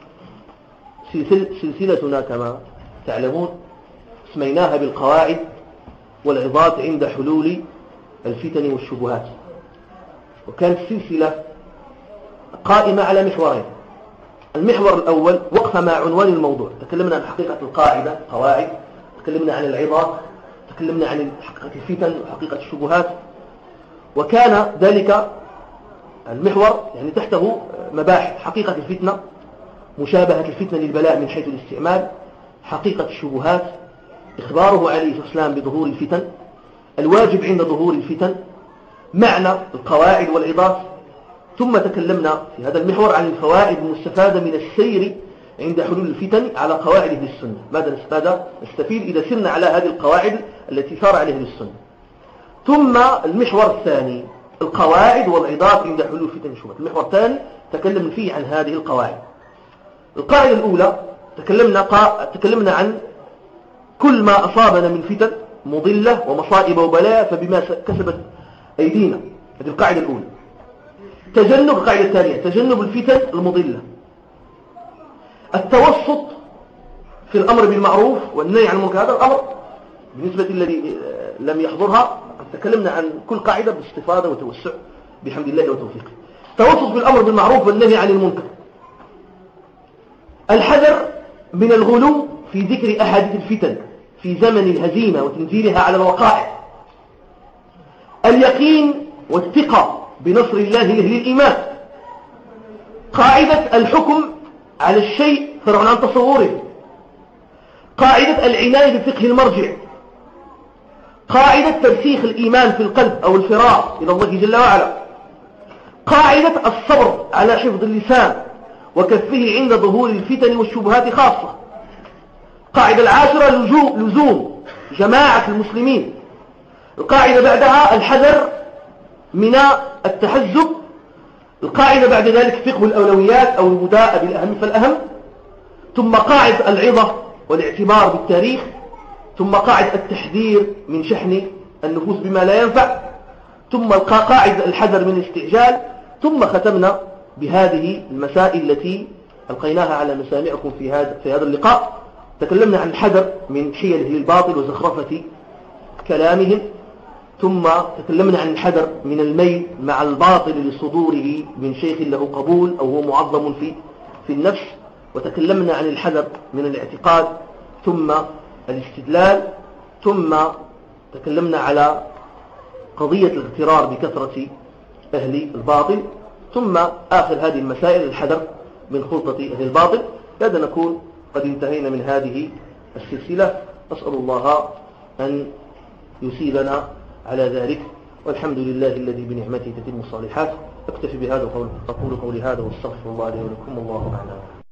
سلسلتنا كما تعلمون سميناها بالقواعد والعظات عند حلول الفتن والشبهات، وكانت السلسلة قائمة على محورين. المحور الأول وقف مع عنوان الموضوع، تكلمنا عن حقيقة القاعدة قواعد، تكلمنا عن العظات، تكلمنا عن حقيقة الفتن وحقيقة الشبهات، وكان ذلك المحور يعني تحته مباحث: حقيقة الفتنة، مشابهة الفتنة للبلاء من حيث الاستعمال، حقيقة الشبهات، إخباره عليه الصلاة والسلام بظهور الفتن، الواجب عند ظهور الفتن، معنى القواعد والعظات. ثم تكلمنا في هذا المحور عن الفوائد المستفادة من السير عند حلول الفتن على قواعد أهل السنة. ماذا نستفيد إذا سرنا على هذه القواعد التي سار عليها أهل السنة؟ ثم المحور الثاني القواعد والعظات عند حلول الفتن والشبهات. المحور الثاني تكلمنا فيه عن هذه القواعد. القاعدة الأولى تكلمنا قا... تكلمنا عن كل ما أصابنا من فتن مضلة ومصائب وبلاء فبما كسبت أيدينا. هذه القاعدة الأولى. تجنب القاعدة التالية: تجنب الفتن المضلة. التوسط في الأمر بالمعروف والنهي عن المنكر، هذا الأمر بالنسبة للذي لم يحضرها تكلمنا عن كل قاعدة باستفاضة وتوسع بحمد الله وتوفيقه. التوسط في الأمر بالمعروف والنهي عن المنكر. الحذر من الغلو في ذكر أحاديث الفتن في زمن الهزيمة وتنزيلها على الوقائع. اليقين والثقة بنصر الله لأهل الإيمان. قاعدة الحكم على الشيء فرعا عن تصوره. قاعدة العناية بفقه المرجع. قاعدة ترسيخ الإيمان في القلب أو الفرار إلى الله جل وعلا. قاعدة الصبر على حفظ اللسان وكفه عند ظهور الفتن والشبهات خاصة. القاعدة العاشرة لزوم جماعة المسلمين. القاعدة بعدها الحذر من التحزب. القاعدة بعد ذلك فقه الأولويات أو البداء بالأهم فالأهم. ثم قاعدة العظة والاعتبار بالتاريخ. ثم قاعدة التحذير من شحن النفوس بما لا ينفع. ثم قاعدة الحذر من الاستعجال. ثم ختمنا بهذه المسائل التي ألقيناها على مسامعكم في هذا في هذا اللقاء. تكلمنا عن الحذر من حيل أهل الباطل وزخرفة كلامهم. ثم تكلمنا عن الحذر من الميل مع الباطل لصدوره من شيخ له قبول أو هو معظم في في النفس. وتكلمنا عن الحذر من الاعتقاد ثم الاستدلال. ثم تكلمنا على قضية الاغترار بكثرة أهل الباطل. ثم آخر هذه المسائل الحذر من خلطة أهل الباطل. هذا نكون قد انتهينا من هذه السلسلة. أسأل الله أن يسيبنا على ذلك، والحمد لله الذي بنعمته تتم الصالحات. أكتفي بهذا وأقول قولي هذا واستغفر الله لي ولكم، والله أعلم.